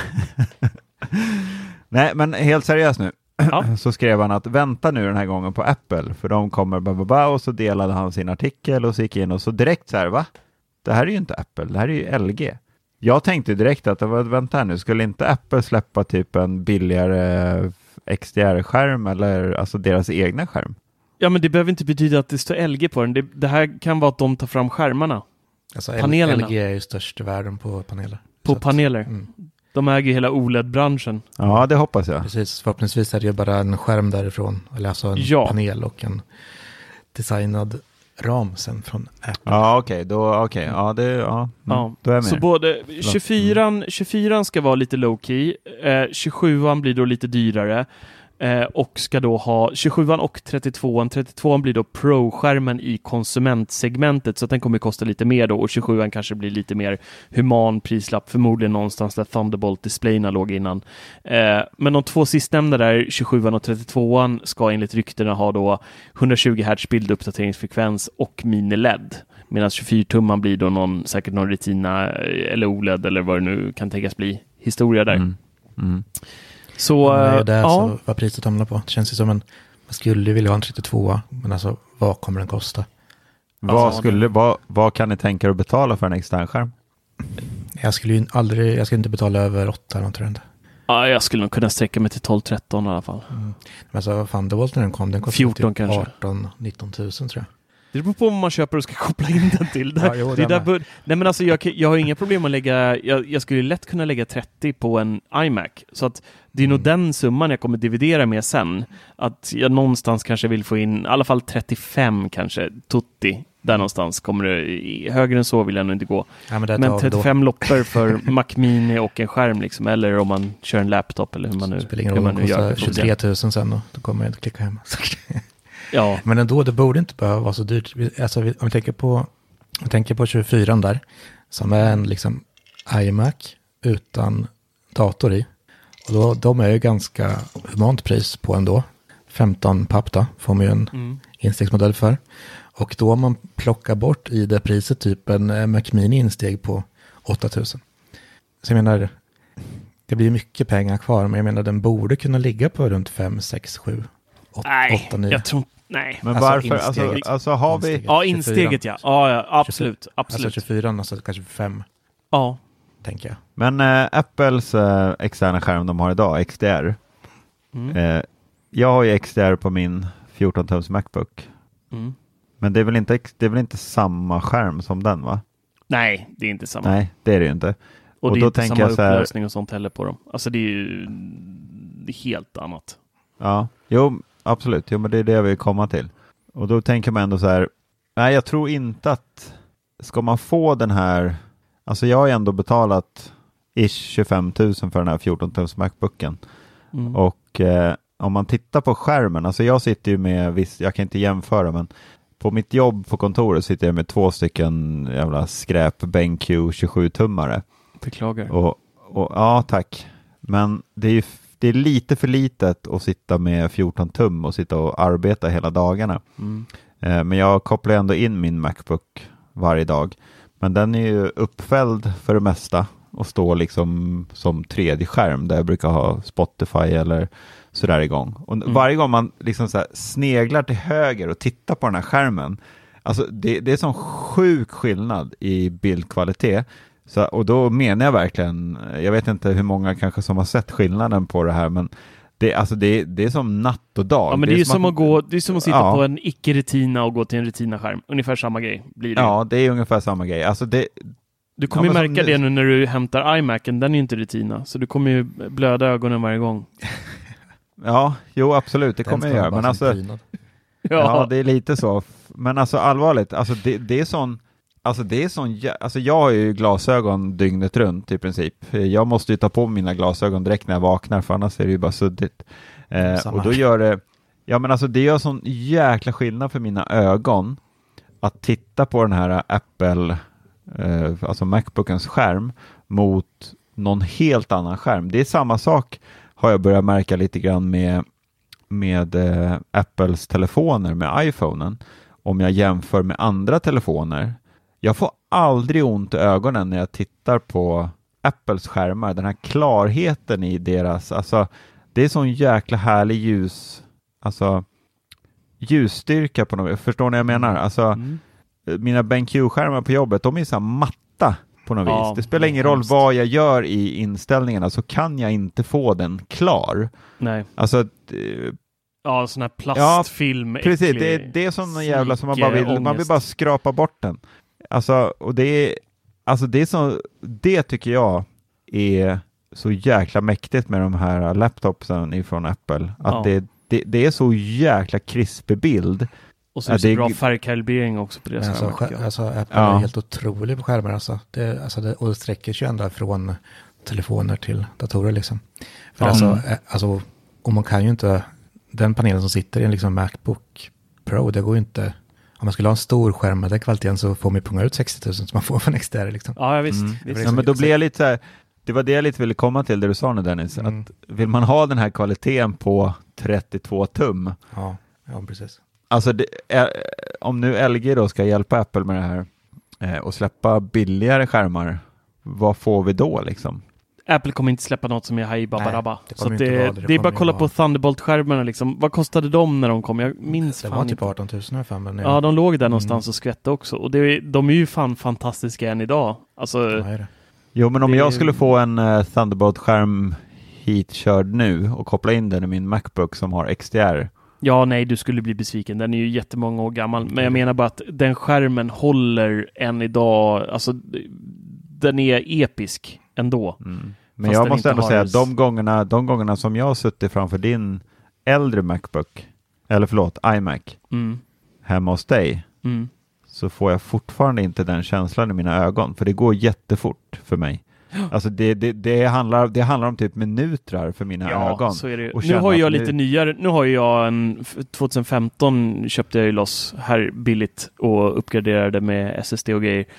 Nej, men helt seriöst nu. Ja. Så skrev han att vänta nu den här gången på Apple för de kommer och så delade han sin artikel och så gick in och så direkt så här, va? Det här är ju inte Apple, det här är ju LG. Jag tänkte direkt att vänta här nu, skulle inte Apple släppa typ en billigare XDR-skärm eller alltså deras egna skärm? Ja, men det behöver inte betyda att det står LG på den. Det här kan vara att de tar fram skärmarna. Alltså panelerna. LG är ju störst i världen på paneler. På paneler. De äger hela OLED-branschen. Ja, det hoppas jag. Precis, förhoppningsvis är det ju bara en skärm därifrån. Eller alltså en panel och en designad ram sen från Apple. Ja, okej. Då är jag med. Så både 24 ska vara lite low-key. 27an blir då lite dyrare. Och ska då ha 27an och 32an. 32an blir då Pro-skärmen i konsumentsegmentet, så att den kommer kosta lite mer då, och 27an kanske blir lite mer human prislapp, förmodligen någonstans där Thunderbolt-displayerna låg innan. Men de 2 sistnämnda där, 27an och 32an, ska enligt ryktena ha då 120 Hz bilduppdateringsfrekvens och mini-LED. Medan 24-tumman blir då säkert någon Retina eller OLED eller vad det nu kan tänkas bli. Historia där. Så, så vad priset hamnar på. Det känns ju som man skulle vilja ha en 32, men alltså vad kommer den kosta? Vad kan ni tänka er att betala för en extern skärm? Jag skulle inte betala över 8 eller inte. Ja, jag skulle nog kunna sträcka mig till 12-13 i alla fall. Men alltså Thunderbolt när den kom, den kostade 14 typ kanske. 18-19 000 tror jag. Det beror på vad man köper och ska koppla in den till. Nej, men alltså jag har inga problem att lägga, jag skulle lätt kunna lägga 30 på en iMac. Så att det är nog den summan jag kommer dividera med sen. Att jag någonstans kanske vill få in i alla fall 35 kanske, tutti. Där någonstans kommer det, högre än så vill jag nog inte gå. Ja, men 35 loppor för Mac Mini och en skärm liksom, eller om man kör en laptop eller hur man nu, spelar ingen roll, det kostar 23 000 sen då kommer jag att klicka hem. Ja. Men ändå, det borde inte behöva vara så dyrt. Alltså, om vi tänker på 24 där, som är en liksom iMac utan dator i. Och då, de är ju ganska humant pris på ändå. 15 papp då, får man ju en instegsmodell för. Och då om man plockar bort i det priset typ en Mac Mini insteg på 8 000. Så jag menar, det blir mycket pengar kvar, men jag menar den borde kunna ligga på runt 5, 6, 7, 8, 9. Jag tror nej. Men varför? Alltså har vi... Ja, insteget 24. Ja, absolut. Alltså 24, alltså kanske 5. Ja. Tänker jag. Men Apples externa skärm de har idag, XDR. Jag har ju XDR på min 14-tums MacBook. Men det är väl inte samma skärm som den, va? Nej, det är inte samma. Nej, det är det ju inte. Och det är då inte tänker samma jag så här, upplösning och sånt heller på dem. Alltså det är helt annat. Ja, jo, absolut. Jo, men det är det jag vill komma till. Och då tänker man ändå så här, nej, jag tror inte att ska man få den här, alltså jag har ju ändå betalat 25 000 för den här 14-tums MacBooken. Och om man tittar på skärmen, alltså jag sitter ju med, jag kan inte jämföra, men på mitt jobb på kontoret sitter jag med 2 stycken jävla skräp BenQ 27-tummare. Beklagar. Och ja, tack. Men det är lite för litet att sitta med 14 tum och sitta och arbeta hela dagarna. Men jag kopplar ändå in min MacBook varje dag. Men den är ju uppfälld för det mesta och står liksom som tredje skärm där jag brukar ha Spotify eller sådär igång. Och varje gång man liksom så här sneglar till höger och tittar på den här skärmen, alltså det är sån sjuk skillnad i bildkvalitet. Så, och då menar jag verkligen, jag vet inte hur många kanske som har sett skillnaden på det här, men det är som natt och dag. Ja, men det är som att sitta på en icke-retina och gå till en retina-skärm. Ungefär samma grej blir det. Ja, det är ungefär samma grej. Alltså du kommer ju märka det nu när du hämtar iMacen, den är ju inte retina, så du kommer ju blöda ögonen varje gång. Ja, jo absolut, det kommer jag göra. Men alltså, ja, det är lite så. Men alltså allvarligt, alltså det är sån... Alltså jag har ju glasögon dygnet runt i princip. Jag måste ju ta på mina glasögon direkt när jag vaknar, för annars är det ju bara suddigt. Och då gör det... Ja, men alltså det gör sån jäkla skillnad för mina ögon att titta på den här Apple, alltså Macbookens skärm mot någon helt annan skärm. Det är samma sak, har jag börjat märka lite grann med Apples telefoner, med iPhonen. Om jag jämför med andra telefoner. Jag får aldrig ont i ögonen när jag tittar på Apples skärmar. Den här klarheten i deras, alltså det är sån jäkla härlig ljusstyrka på något. Förstår ni vad jag menar? Alltså mina BenQ-skärmar på jobbet, de är så här matta på något vis. Det spelar ingen roll vad jag gör i inställningarna, så kan jag inte få den klar. Nej. Alltså ja, sån här plastfilm. Ja, precis. Det är sån jävla som man vill bara skrapa bort den. Alltså, och det är så, det tycker jag är så jäkla mäktigt med de här laptopsen ifrån Apple. Att det är så jäkla krispig bild. Och så är det bra färgkalibrering också på det. Alltså Apple är helt otrolig på skärmar. Och det sträcker sig ända från telefoner till datorer liksom. För alltså, och man kan ju inte, den panelen som sitter i en liksom Macbook Pro, det går ju inte. Om man skulle ha en stor skärm med den kvaliteten, så får man punga ut 60 000 som man får för en XDR liksom. Ja, visst. Ja, men då blir jag lite så här, det var det jag lite ville komma till, det du sa nu Dennis, att vill man ha den här kvaliteten på 32 tum. Ja precis. Alltså om nu LG då ska hjälpa Apple med det här och släppa billigare skärmar, vad får vi då liksom? Apple kommer inte släppa något som är high babba. Så det är bara att kolla på Thunderbolt-skärmarna liksom. Vad kostade de när de kom? Jag minns det var typ 18 000 500. Ja, de låg där någonstans och skvätte också. Och de är ju fan fantastiska än idag. Alltså, jo, men om jag skulle få en Thunderbolt-skärm hitkörd nu och koppla in den i min Macbook som har XDR. Ja, nej, du skulle bli besviken. Den är ju jättemånga år gammal. Men jag menar bara att den skärmen håller än idag. Alltså, den är episk ändå. Men jag måste ändå säga att de gångerna som jag har suttit framför din äldre Macbook, eller förlåt, iMac, hemma hos dig, så får jag fortfarande inte den känslan i mina ögon. För det går jättefort för mig. Alltså det handlar om typ minuter för mina ögon. Så är det. Nu har jag lite nyare. Nu har jag en 2015 köpte jag ju loss här billigt och uppgraderade med SSD och grejer.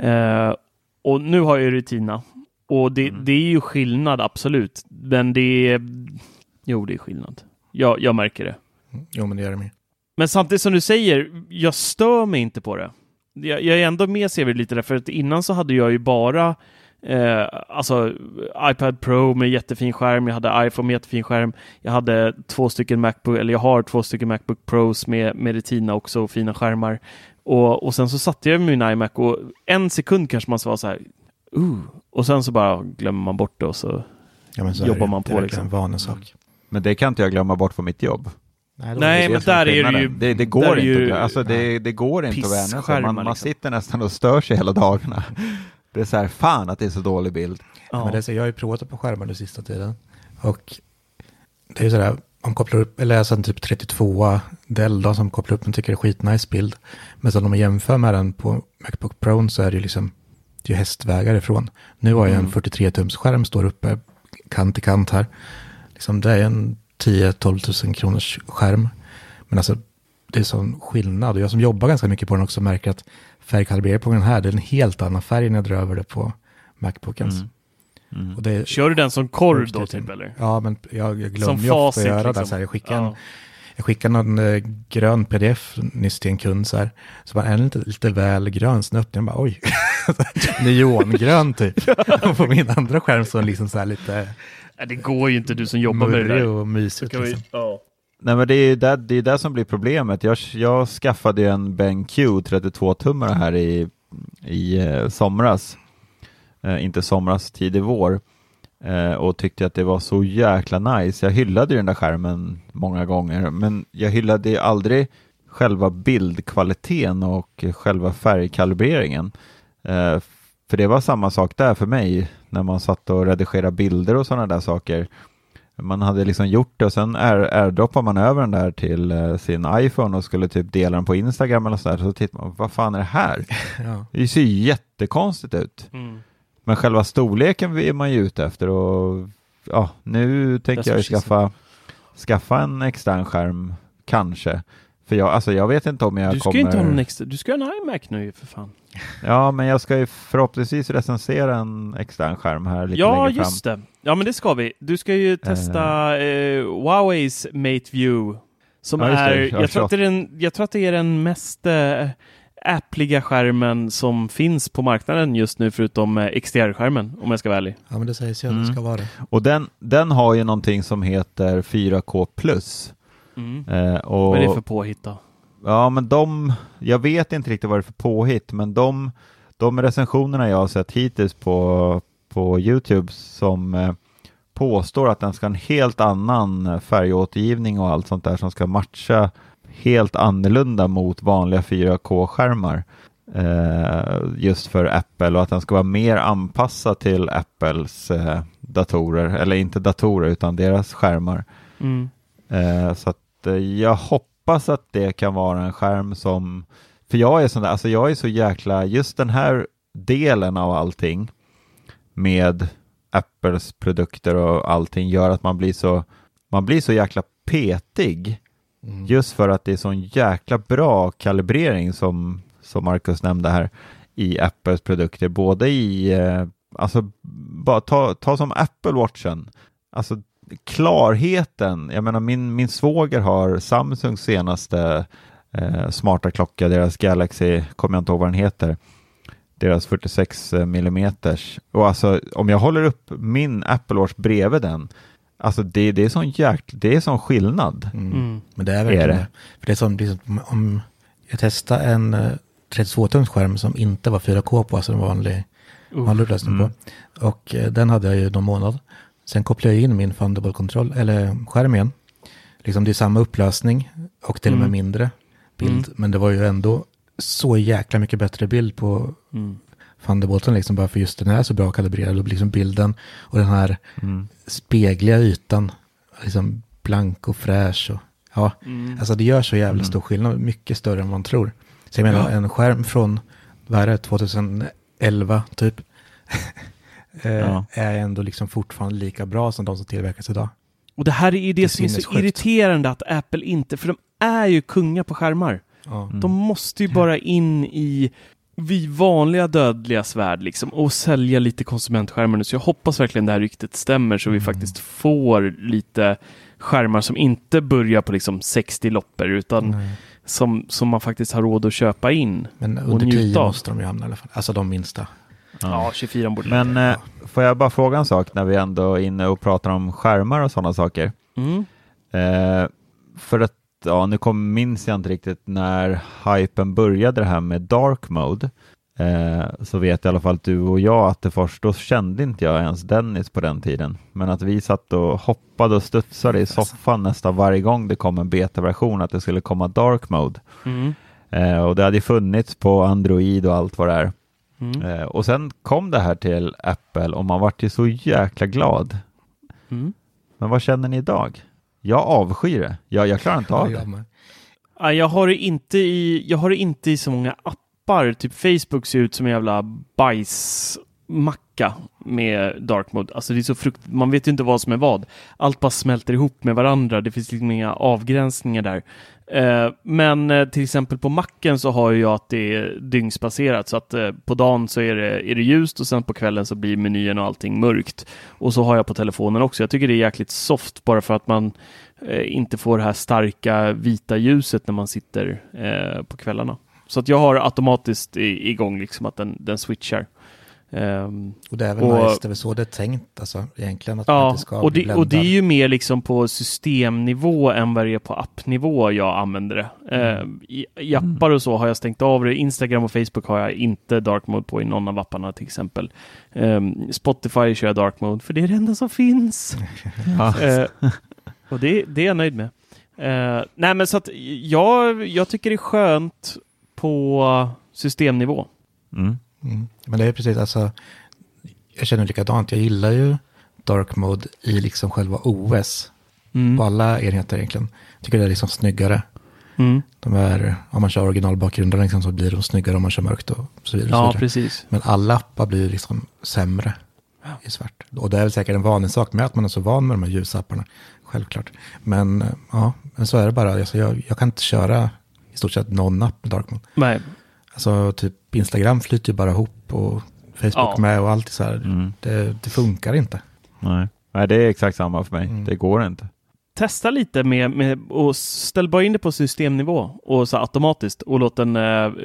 Och nu har jag Retina. Och det är ju skillnad, absolut. Men det är skillnad. Jag märker det. Jo, men det gör det med. Men samtidigt som du säger, jag stör mig inte på det. Jag är ändå med ser vi lite där. För att innan så hade jag ju bara alltså iPad Pro med jättefin skärm. Jag hade iPhone med jättefin skärm. Jag hade jag har 2 stycken Macbook Pros med Retina också och fina skärmar. Och sen så satte jag med min iMac och en sekund kanske man var så här och sen så bara glömmer man bort det och så jobbar man på liksom. En vanlig sak. Men det kan inte jag glömma bort på mitt jobb. Nej, men där är det ju det går inte. Alltså det går inte att vänja sig. Man sitter nästan och stör sig hela dagarna. Det är så här, fan att det är så dålig bild. Ja. Men jag har ju provat på skärmar den sista tiden. Och det är ju sådär, om kopplar upp, eller alltså en typ 32 Dell då, som kopplar upp den tycker det är skitnice bild. Men så om man jämför med den på Macbook Pro så är det ju liksom, det är hästvägar ifrån. Nu har jag en 43-tums skärm, står uppe kant i kant här. Liksom det är en 10-12 000 kronors skärm. Men alltså det är sån skillnad. Och jag som jobbar ganska mycket på den också märker att färgkalibrering på den här, det är en helt annan färg när jag drar över det på Macbookens. Och det, kör du den som korv då typ eller? Ja, men jag glömmer ju ofta att göra liksom. Det. Så här, jag skickar någon grön pdf nyss till en kund så här. Så bara, är den lite väl grön, så öppnar jag bara, oj. Neongrön typ. På min andra skärm så liksom så här lite... Det går ju inte, du som jobbar med det där. Och mysigt liksom. Nej, men det är det som blir problemet. Jag skaffade ju en BenQ 32-tummare här i somras. inte somras, tidig vår. Och tyckte att det var så jäkla nice. Jag hyllade ju den där skärmen många gånger, men jag hyllade aldrig själva bildkvaliteten och själva färgkalibreringen. För det var samma sak där för mig när man satt och redigerade bilder och sådana där saker. Man hade liksom gjort det och sen airdroppar man över den där till sin iPhone och skulle typ dela den på Instagram eller sådär. Så tittar man, vad fan är det här? Ja. Det ser jättekonstigt ut. Mm. Men själva storleken är man ju ute efter och ja, nu tänker jag skaffa en extern skärm kanske. För jag vet inte om jag kommer... Inte ha en extra, du ska ha en iMac nu för fan. Ja, men jag ska ju förhoppningsvis recensera en extern skärm här lite längre fram. Ja, just det. Ja, men det ska vi. Du ska ju testa Huaweis Mate View som jag tror att det är den mest appliga skärmen som finns på marknaden just nu förutom XDR-skärmen, om jag ska vara ärlig. Ja, men det sägs ju att det ska vara det. Och den har ju någonting som heter 4K+. Vad är det för påhitt då? Ja, men jag vet inte riktigt vad det är för påhitt, men de recensionerna jag har sett hittills på YouTube som påstår att den ska ha en helt annan färgåtergivning och allt sånt där som ska matcha helt annorlunda mot vanliga 4K-skärmar just för Apple, och att den ska vara mer anpassad till Apples datorer, eller inte datorer utan deras skärmar. Så att jag hoppas att det kan vara en skärm som, för jag är så jäkla, just den här delen av allting med Apples produkter och allting gör att man blir så jäkla petig. Just för att det är sån jäkla bra kalibrering som Marcus nämnde här i Apples produkter, både i bara ta som Apple Watchen, alltså klarheten. Jag menar min svåger har Samsungs senaste smarta klocka, deras Galaxy, kommer jag inte ihåg vad den heter, deras 46 mm, och alltså om jag håller upp min Apple Watch bredvid den, alltså det är sån skillnad. Men det är verkligen det. För det är som om jag testar en 32-tums skärm som inte var 4K på, alltså en vanlig upplösning på, och den hade jag ju någon månad. Sen kopplade jag in min Thunderbolt-kontroll, eller skärm igen. Liksom det är samma upplösning och till och med mindre bild. Men det var ju ändå så jäkla mycket bättre bild på Thunderbolten, liksom, bara för just den är så bra kalibrerad. Och liksom bilden och den här spegliga ytan, liksom blank och fräsch. Och, ja, alltså det gör så jävla stor skillnad. Mycket större än man tror. Så jag menar, en skärm från 2011 typ är ändå liksom fortfarande lika bra som de som tillverkas idag. Och det här är ju det som är så irriterande, att Apple inte, för de är ju kungar på skärmar. De måste ju bara in i vi vanliga dödliga svärd liksom, och sälja lite konsumentskärmar nu. Så jag hoppas verkligen det här ryktet stämmer, så vi faktiskt får lite skärmar som inte börjar på liksom 60 loppor, utan som man faktiskt har råd att köpa in. Men under 10 måste de ju hamna i alla fall. Alltså de minsta. Ja, 24 borde. Men får jag bara fråga en sak när vi ändå är inne och pratar om skärmar och sådana saker? För att nu minns jag inte riktigt när hypen började det här med dark mode. Så vet jag i alla fall du och jag att det först då kände inte jag ens Dennis på den tiden. Men att vi satt och hoppade och studsade i soffan nästan varje gång det kom en betaversion att det skulle komma dark mode. Och det hade funnits på Android och allt vad det är. Och sen kom det här till Apple och man vart ju så jäkla glad. Men vad känner ni idag? Jag avskyr det. Jag klarar inte av det. Jag har det inte i så många appar. Typ Facebook ser ut som en jävla bajsmacka med dark mode. Alltså det är så man vet ju inte vad som är vad. Allt bara smälter ihop med varandra. Det finns liksom inga avgränsningar där. Men till exempel på Macen så har jag att det är dygnsbaserat, så att på dagen så är det ljust och sen på kvällen så blir menyn och allting mörkt. Och så har jag på telefonen också. Jag tycker det är jäkligt soft, bara för att man inte får det här starka vita ljuset när man sitter på kvällarna. Så att jag har automatiskt igång liksom att den switchar Och det är väl nice, det är väl så det är tänkt alltså, egentligen. Att man inte ska och bli det, bländad. och det är ju mer liksom på systemnivå än vad det är på appnivå jag använder det. I appar och så har jag stängt av det. Instagram och Facebook har jag inte dark mode på i någon av apparna till exempel. Spotify kör jag dark mode för det är det enda som finns. Och det är jag nöjd med. Nej men så att jag tycker det är skönt på systemnivå. Men det är precis, alltså jag känner likadant. Jag gillar ju dark mode i liksom själva OS på alla enheter egentligen. Tycker det är liksom snyggare. De är, om man kör originalbakgrunden liksom, så blir de snyggare om man kör mörkt och så vidare. Ja, precis. Men alla appar blir liksom sämre i svart. Och det är väl säkert en vanlig sak med att man är så van med de här ljusapparna. Självklart. Men ja, men så är det bara. Alltså, jag kan inte köra i stort sett någon app med dark mode. Nej. Alltså typ Instagram flyter ju bara ihop och Facebook med och allt så här. Det funkar inte. Nej, det är exakt samma för mig. Det går inte. Testa lite med och ställ bara in det på systemnivå och så automatiskt och låt den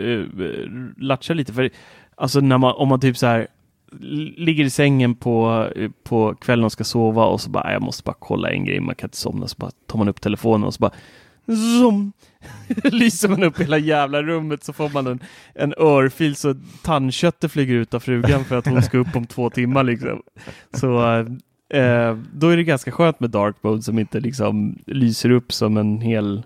latcha lite. För alltså om man typ så här ligger i sängen på kvällen och ska sova och så bara jag måste bara kolla en grej, man kan inte somna, så bara tar man upp telefonen och så bara zoom, lyser man upp hela jävla rummet, så får man en örfil så tandköttet flyger ut av frugan för att hon ska upp om 2 timmar liksom. Så då är det ganska skönt med dark mode som inte liksom lyser upp som en hel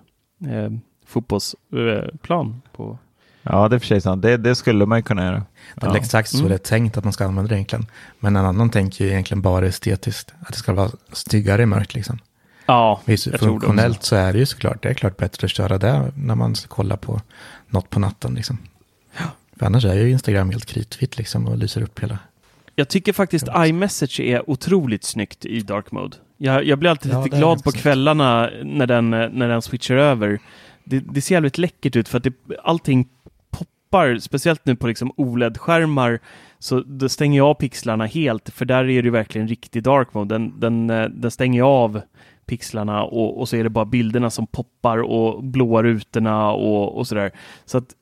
fotbollsplan på. Ja, det är för sig sant. Det skulle man kunna göra. Det är exakt så det är tänkt att man ska använda det egentligen. Men en annan tänker ju egentligen bara estetiskt. Att det ska vara styggare i mörkt liksom. Ja, funktionellt så är det ju såklart. Det är klart bättre att köra det när man ska kolla på något på natten liksom. För annars är ju Instagram helt kritvitt liksom och lyser upp hela. Jag tycker faktiskt iMessage är otroligt snyggt i dark mode. Jag blir alltid lite glad på kvällarna när den switchar över. Det ser jävligt läckert ut för att allting poppar, speciellt nu på liksom OLED-skärmar, så då stänger jag av pixlarna helt, för där är det verkligen riktig dark mode. Den stänger av pixlarna och så är det bara bilderna som poppar och blåa rutorna och sådär. Så att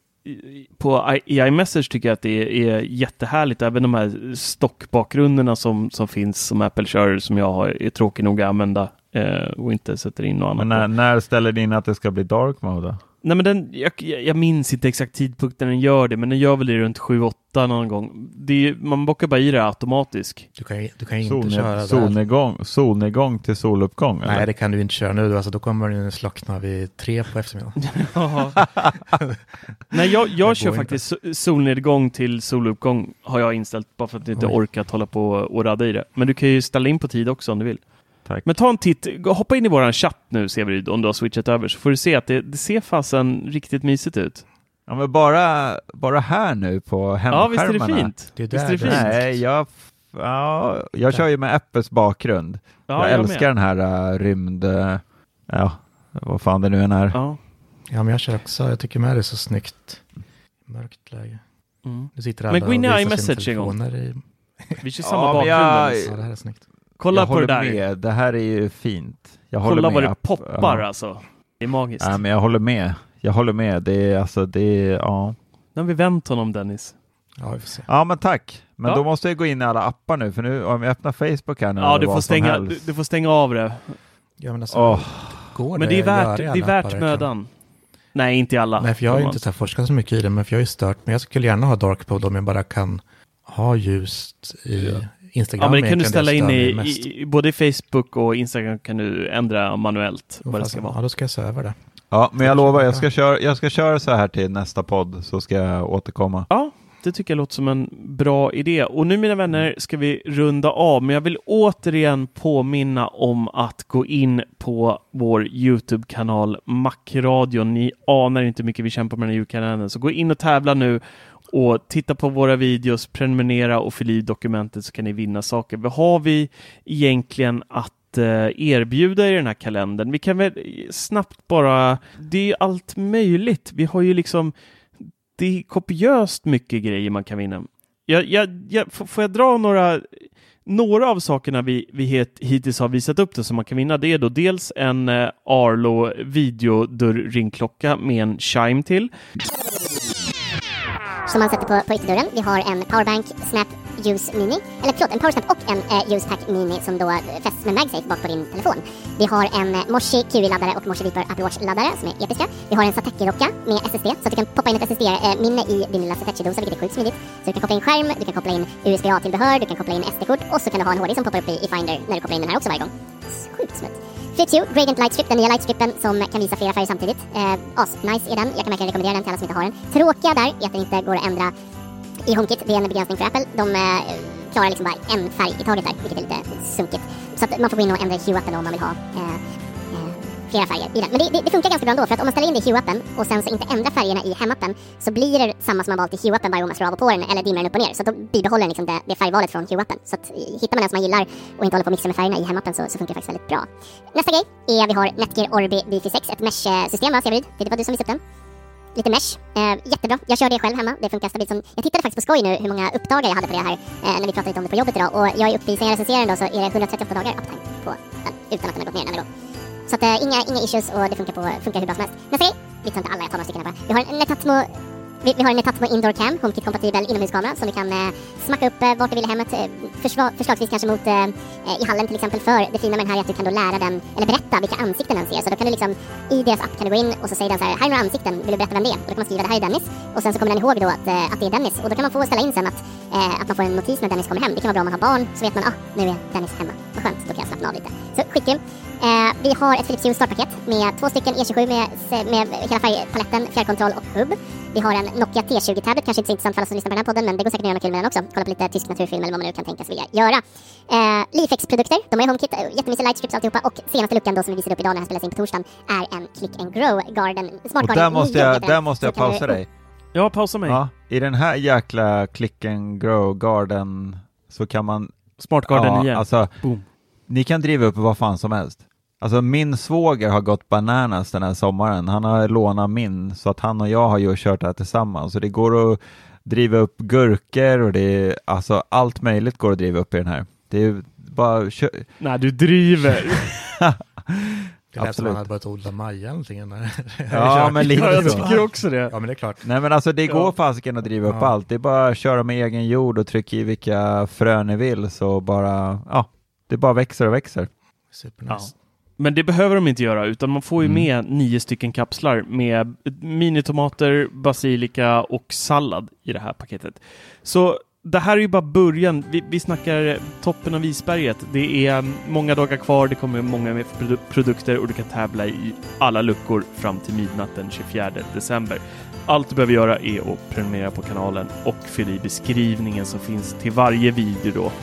i iMessage tycker jag att det är jättehärligt. Även de här stockbakgrunderna som finns som Apple kör, som jag är tråkig nog att använda och inte sätter in något annat. Men när ställer du in att det ska bli dark mode då? Nej, men jag minns inte exakt tidpunkt när den gör det, men den gör väl det runt 7-8 någon gång. Man bockar bara i det automatiskt. Du kan inte köra solnedgång till soluppgång? Nej, eller? Det kan du inte köra nu. Alltså, då kommer den slockna vid 3 på eftermiddagen. Nej, jag kör faktiskt solnedgång till soluppgång har jag inställt, bara för att jag inte orkat hålla på och radda i det. Men du kan ju ställa in på tid också om du vill. Tack. Men ta en titt, hoppa in i våran chatt nu, Severid, om du har switchat över, så får du se att det ser fasen riktigt mysigt ut. Ja, men bara här nu på hemskärmarna. Ja, visst är det fint. Det är fint. Nej, jag kör ju med Apples bakgrund. Jag älskar den här rymd... vad fan det nu än är. Ja, men jag kör också. Jag tycker med det är så snyggt. Mörkt läge. Det sitter alla. Men gå in i iMessage en gång. Vi kör samma bakgrund. Ja, det här är snyggt. Kolla på det där. Med. Det här är ju fint. Kolla vad det poppar alltså. Det är magiskt. Ja, men jag håller med. Det är Nu har vi vänt honom, Dennis. Ja, vi får se. Ja, men tack. Men då måste jag gå in i alla appar nu. För nu, om jag öppnar Facebook här nu. Ja, du får stänga av det. Ja, men alltså, men det är värt mödan. Nej, inte i alla. Nej, för jag har ju inte så här forskat så mycket i det. Men för jag har ju stört. Men jag skulle gärna ha dark mode om jag bara kan ha ljust i Instagram. Ja, men det kan du ställa in i både i Facebook och Instagram, kan du ändra manuellt vad det ska vara. Ja, då ska jag se över det. Ja, men jag lovar, jag ska köra så här till nästa podd, så ska jag återkomma. Ja, det tycker jag låter som en bra idé. Och nu, mina vänner, ska vi runda av. Men jag vill återigen påminna om att gå in på vår YouTube-kanal Macradion. Ni anar inte hur mycket vi kämpar med den här YouTube-kanalen. Så gå in och tävla nu. Och titta på våra videos, prenumerera och fyll i dokumentet, så kan ni vinna saker. Vad har vi egentligen att erbjuda i den här kalendern? Vi kan väl snabbt bara... Det är allt möjligt. Vi har ju liksom... Det är kopiöst mycket grejer man kan vinna. Får jag dra några av sakerna vi hittills har visat upp det som man kan vinna? Det är då dels en Arlo videodörr-ringklocka med en chime till. Som man sätter på ytterdörren. Vi har en powerbank Snap Juice Mini, eller förlåt, en Powersnap och en Juice Pack Mini som då fästs med MagSafe bak på din telefon. Vi har en Moshi QI-laddare och Moshi Viper Apple Watch-laddare som är episka. Vi har en Satechi-docka med SSD så att du kan poppa in ett SSD-minne i din lilla Satechi-dosa, vilket är sjukt smidigt. Så du kan koppla in skärm, du kan koppla in USB-A-tillbehör, du kan koppla in SD-kort och så kan du ha en hårddisk som poppar upp i Finder när du kopplar in den här också varje gång. Sjukt smidigt. Flip Hue Gradient Light Strip, den nya lightstrippen som kan visa flera färger samtidigt. Nice är den, jag kan verkligen rekommendera den till alla som inte har den. Tråkiga där är att den inte går att ändra i HomeKit, det är en begränsning för Apple. De klarar liksom bara en färg i taget där, vilket är lite sunkigt. Så att man får gå in och ändra Hue-appen om man vill ha flera färger i den. Men det funkar ganska bra ändå, för att om man ställer in det i Hue-appen och sen så inte ändrar färgerna i hemappen så blir det samma som man valt i Hue-appen varje gång man slår av och på den eller dimmar den upp och ner. Så då bibehåller den liksom det färgvalet från Hue-appen. Så att hittar man den som man gillar och inte håller på att mixa med färgerna i hemappen så funkar det faktiskt väldigt bra. Nästa grej är vi har Netgear Orbi Wi-Fi 6, ett mesh-system, va Severid? Det var du som visade upp den. Lite mesh. Jättebra. Jag kör det själv hemma. Det funkar stabilt. Jag tittade faktiskt på skoj nu hur många uppdagar jag hade på det här när vi pratade lite om det på jobbet idag. Och jag är uppe i, sen jag recenserar den då, så är det 138 dagar uptime på den utan att den har gått ner den nivån. Så att inga issues och det funkar hur bra som helst. Nästa grej. Lite inte alla, jag tar några stycken här bara. Vi har en Netatmo Vi har en Netatmo Indoor Cam, HomeKit-kompatibel inomhuskamera som du kan smacka upp vart du vill i hemmet. Förslagsvis kanske mot i hallen till exempel. För det fina med den här är att du kan då lära den, eller berätta vilka ansikten den ser. Så då kan du liksom, i deras app kan du gå in och så säger den så här är några ansikten, vill du berätta vem det är? Och då kan man skriva det här är Dennis. Och sen så kommer den ihåg då att det är Dennis. Och då kan man få ställa in sen att man får en notis när Dennis kommer hem. Det kan vara bra om man har barn, så vet man, nu är Dennis hemma. Vad skönt, då kan jag slappna av lite. Så skitgrym. Vi har ett Philips Hue startpaket med 2 stycken E27 med hela färgpaletten, fjärrkontroll och hubb. Vi har en Nokia T20-tablet, kanske inte så intressant för alla som lyssnar på den här podden, men det går säkert att göra något kul med den också. Kolla på lite tysk naturfilm eller vad man nu kan tänkas vilja göra. Leafex-produkter, de är HomeKit, jättemysiga lightstrips alltihopa. Och senaste luckan då som vi visade upp idag när jag spelas in på torsdagen är en Click and Grow Garden, Smart Garden. Där måste jag pausa dig. Ja, pausa mig. Ja, i den här jäkla Click and Grow Garden så kan man... Smart Garden igen. Alltså, boom. Ni kan driva upp vad fan som helst. Alltså min svåger har gått bananas den här sommaren. Han har lånat min så att han och jag har ju kört det här tillsammans. Så det går att driva upp gurkor och det är, alltså allt möjligt går att driva upp i den här. Det är bara... Nej, du driver. Det lät som man hade börjat odla maja eller någonting. Ja, men lite jag tycker också det. Ja, men det är klart. Nej, men alltså det går fasiken att driva upp allt. Det är bara att köra med egen jord och trycka i vilka frön ni vill. Så bara, det bara växer och växer. Supernice. Ja. Men det behöver de inte göra, utan man får ju med 9 stycken kapslar med minitomater, basilika och sallad i det här paketet. Så det här är ju bara början. Vi snackar toppen av isberget. Det är många dagar kvar, det kommer många med produkter och du kan tävla i alla luckor fram till midnatt den 24 december. Allt du behöver göra är att prenumerera på kanalen och fylla i beskrivningen som finns till varje video då.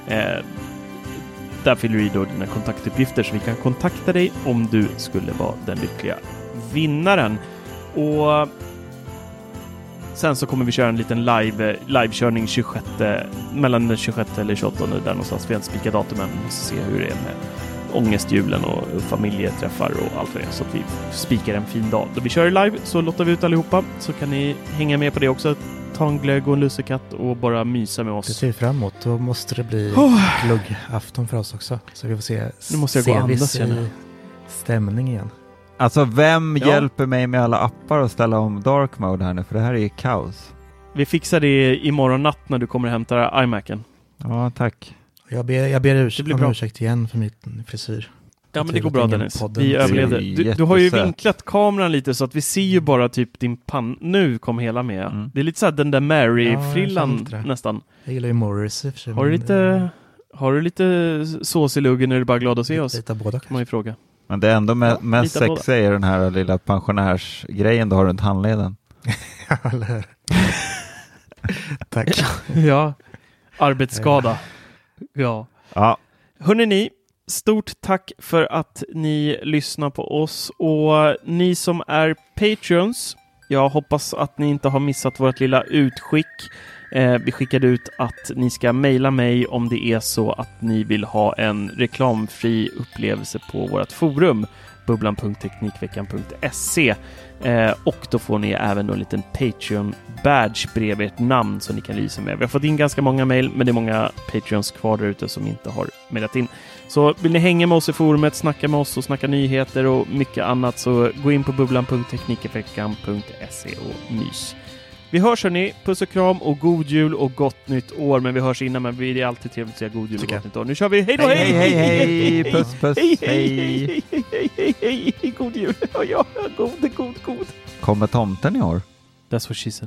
Där fyller du i då dina kontaktuppgifter så vi kan kontakta dig om du skulle vara den lyckliga vinnaren. Och sen så kommer vi köra en liten livekörning mellan den 26 eller 28 där någonstans. Vi har inte spikat datumen och se hur det är med ångestjulen och familjeträffar och allt vad det är. Så att vi spikar en fin dag. Då vi kör live så låter vi ut allihopa så kan ni hänga med på det också. Ta en glögg och en lussekatt och bara mysa med oss. Det ser fram emot. Då måste det bli glöggafton för oss också. Så vi får se. Nu måste jag gå och andas i stämning igen. Alltså vem hjälper mig med alla appar att ställa om dark mode här nu? För det här är ju kaos. Vi fixar det imorgon natt när du kommer och hämtar iMacen. Ja, tack. Jag ber ursäkt igen för min frisyr. Ja, men det går bra Dennis. Vi överlevde. Du har ju vinklat kameran lite så att vi ser ju bara typ din panna. Nu kom hela med. Det är lite så här den där Mary-frillan nästan. Jag gillar ju Morris. Har du lite sås i luggen när du bara glad att se oss? Lite båda kan man ju fråga. Men det är ändå mest sexiga är den här lilla pensionärsgrejen du har runt handleden. Tack. Ja. Arbetsskada. Ja. Hörrni ni, stort tack för att ni lyssnar på oss och ni som är Patreons, jag hoppas att ni inte har missat vårt lilla utskick. Vi skickade ut att ni ska mejla mig om det är så att ni vill ha en reklamfri upplevelse på vårt forum bubblan.teknikveckan.se och då får ni även en liten Patreon-badge bredvid ert namn som ni kan lysa med. Vi har fått in ganska många mejl, men det är många Patreons kvar där ute som inte har mejlat in. Så vill ni hänga med oss i forumet, snacka med oss och snacka nyheter och mycket annat så gå in på bubblan.teknikveckan.se och mys. Vi hörs hörni, puss och kram och god jul och gott nytt år. Men vi hörs innan, men det är alltid trevligt att säga god jul och gott nytt år. Nu kör vi, hej då, hej, puss, puss, hej, god jul, ja, god. Kommer tomten i år? That's what she said.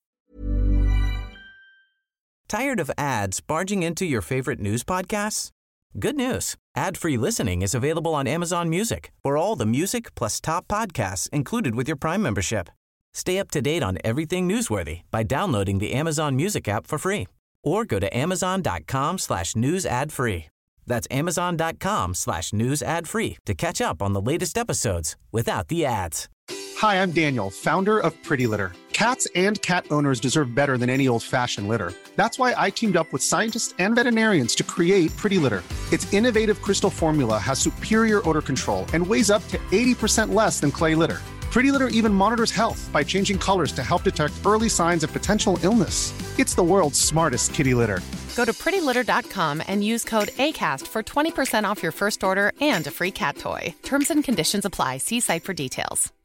Tired of ads barging into your favorite news podcasts? Good news. Ad-free listening is available on Amazon Music for all the music plus top podcasts included with your Prime membership. Stay up to date on everything newsworthy by downloading the Amazon Music app for free or go to amazon.com/news ad free. That's amazon.com/news ad free to catch up on the latest episodes without the ads. Hi, I'm Daniel, founder of Pretty Litter. Cats and cat owners deserve better than any old-fashioned litter. That's why I teamed up with scientists and veterinarians to create Pretty Litter. Its innovative crystal formula has superior odor control and weighs up to 80% less than clay litter. Pretty Litter even monitors health by changing colors to help detect early signs of potential illness. It's the world's smartest kitty litter. Go to prettylitter.com and use code ACAST for 20% off your first order and a free cat toy. Terms and conditions apply. See site for details.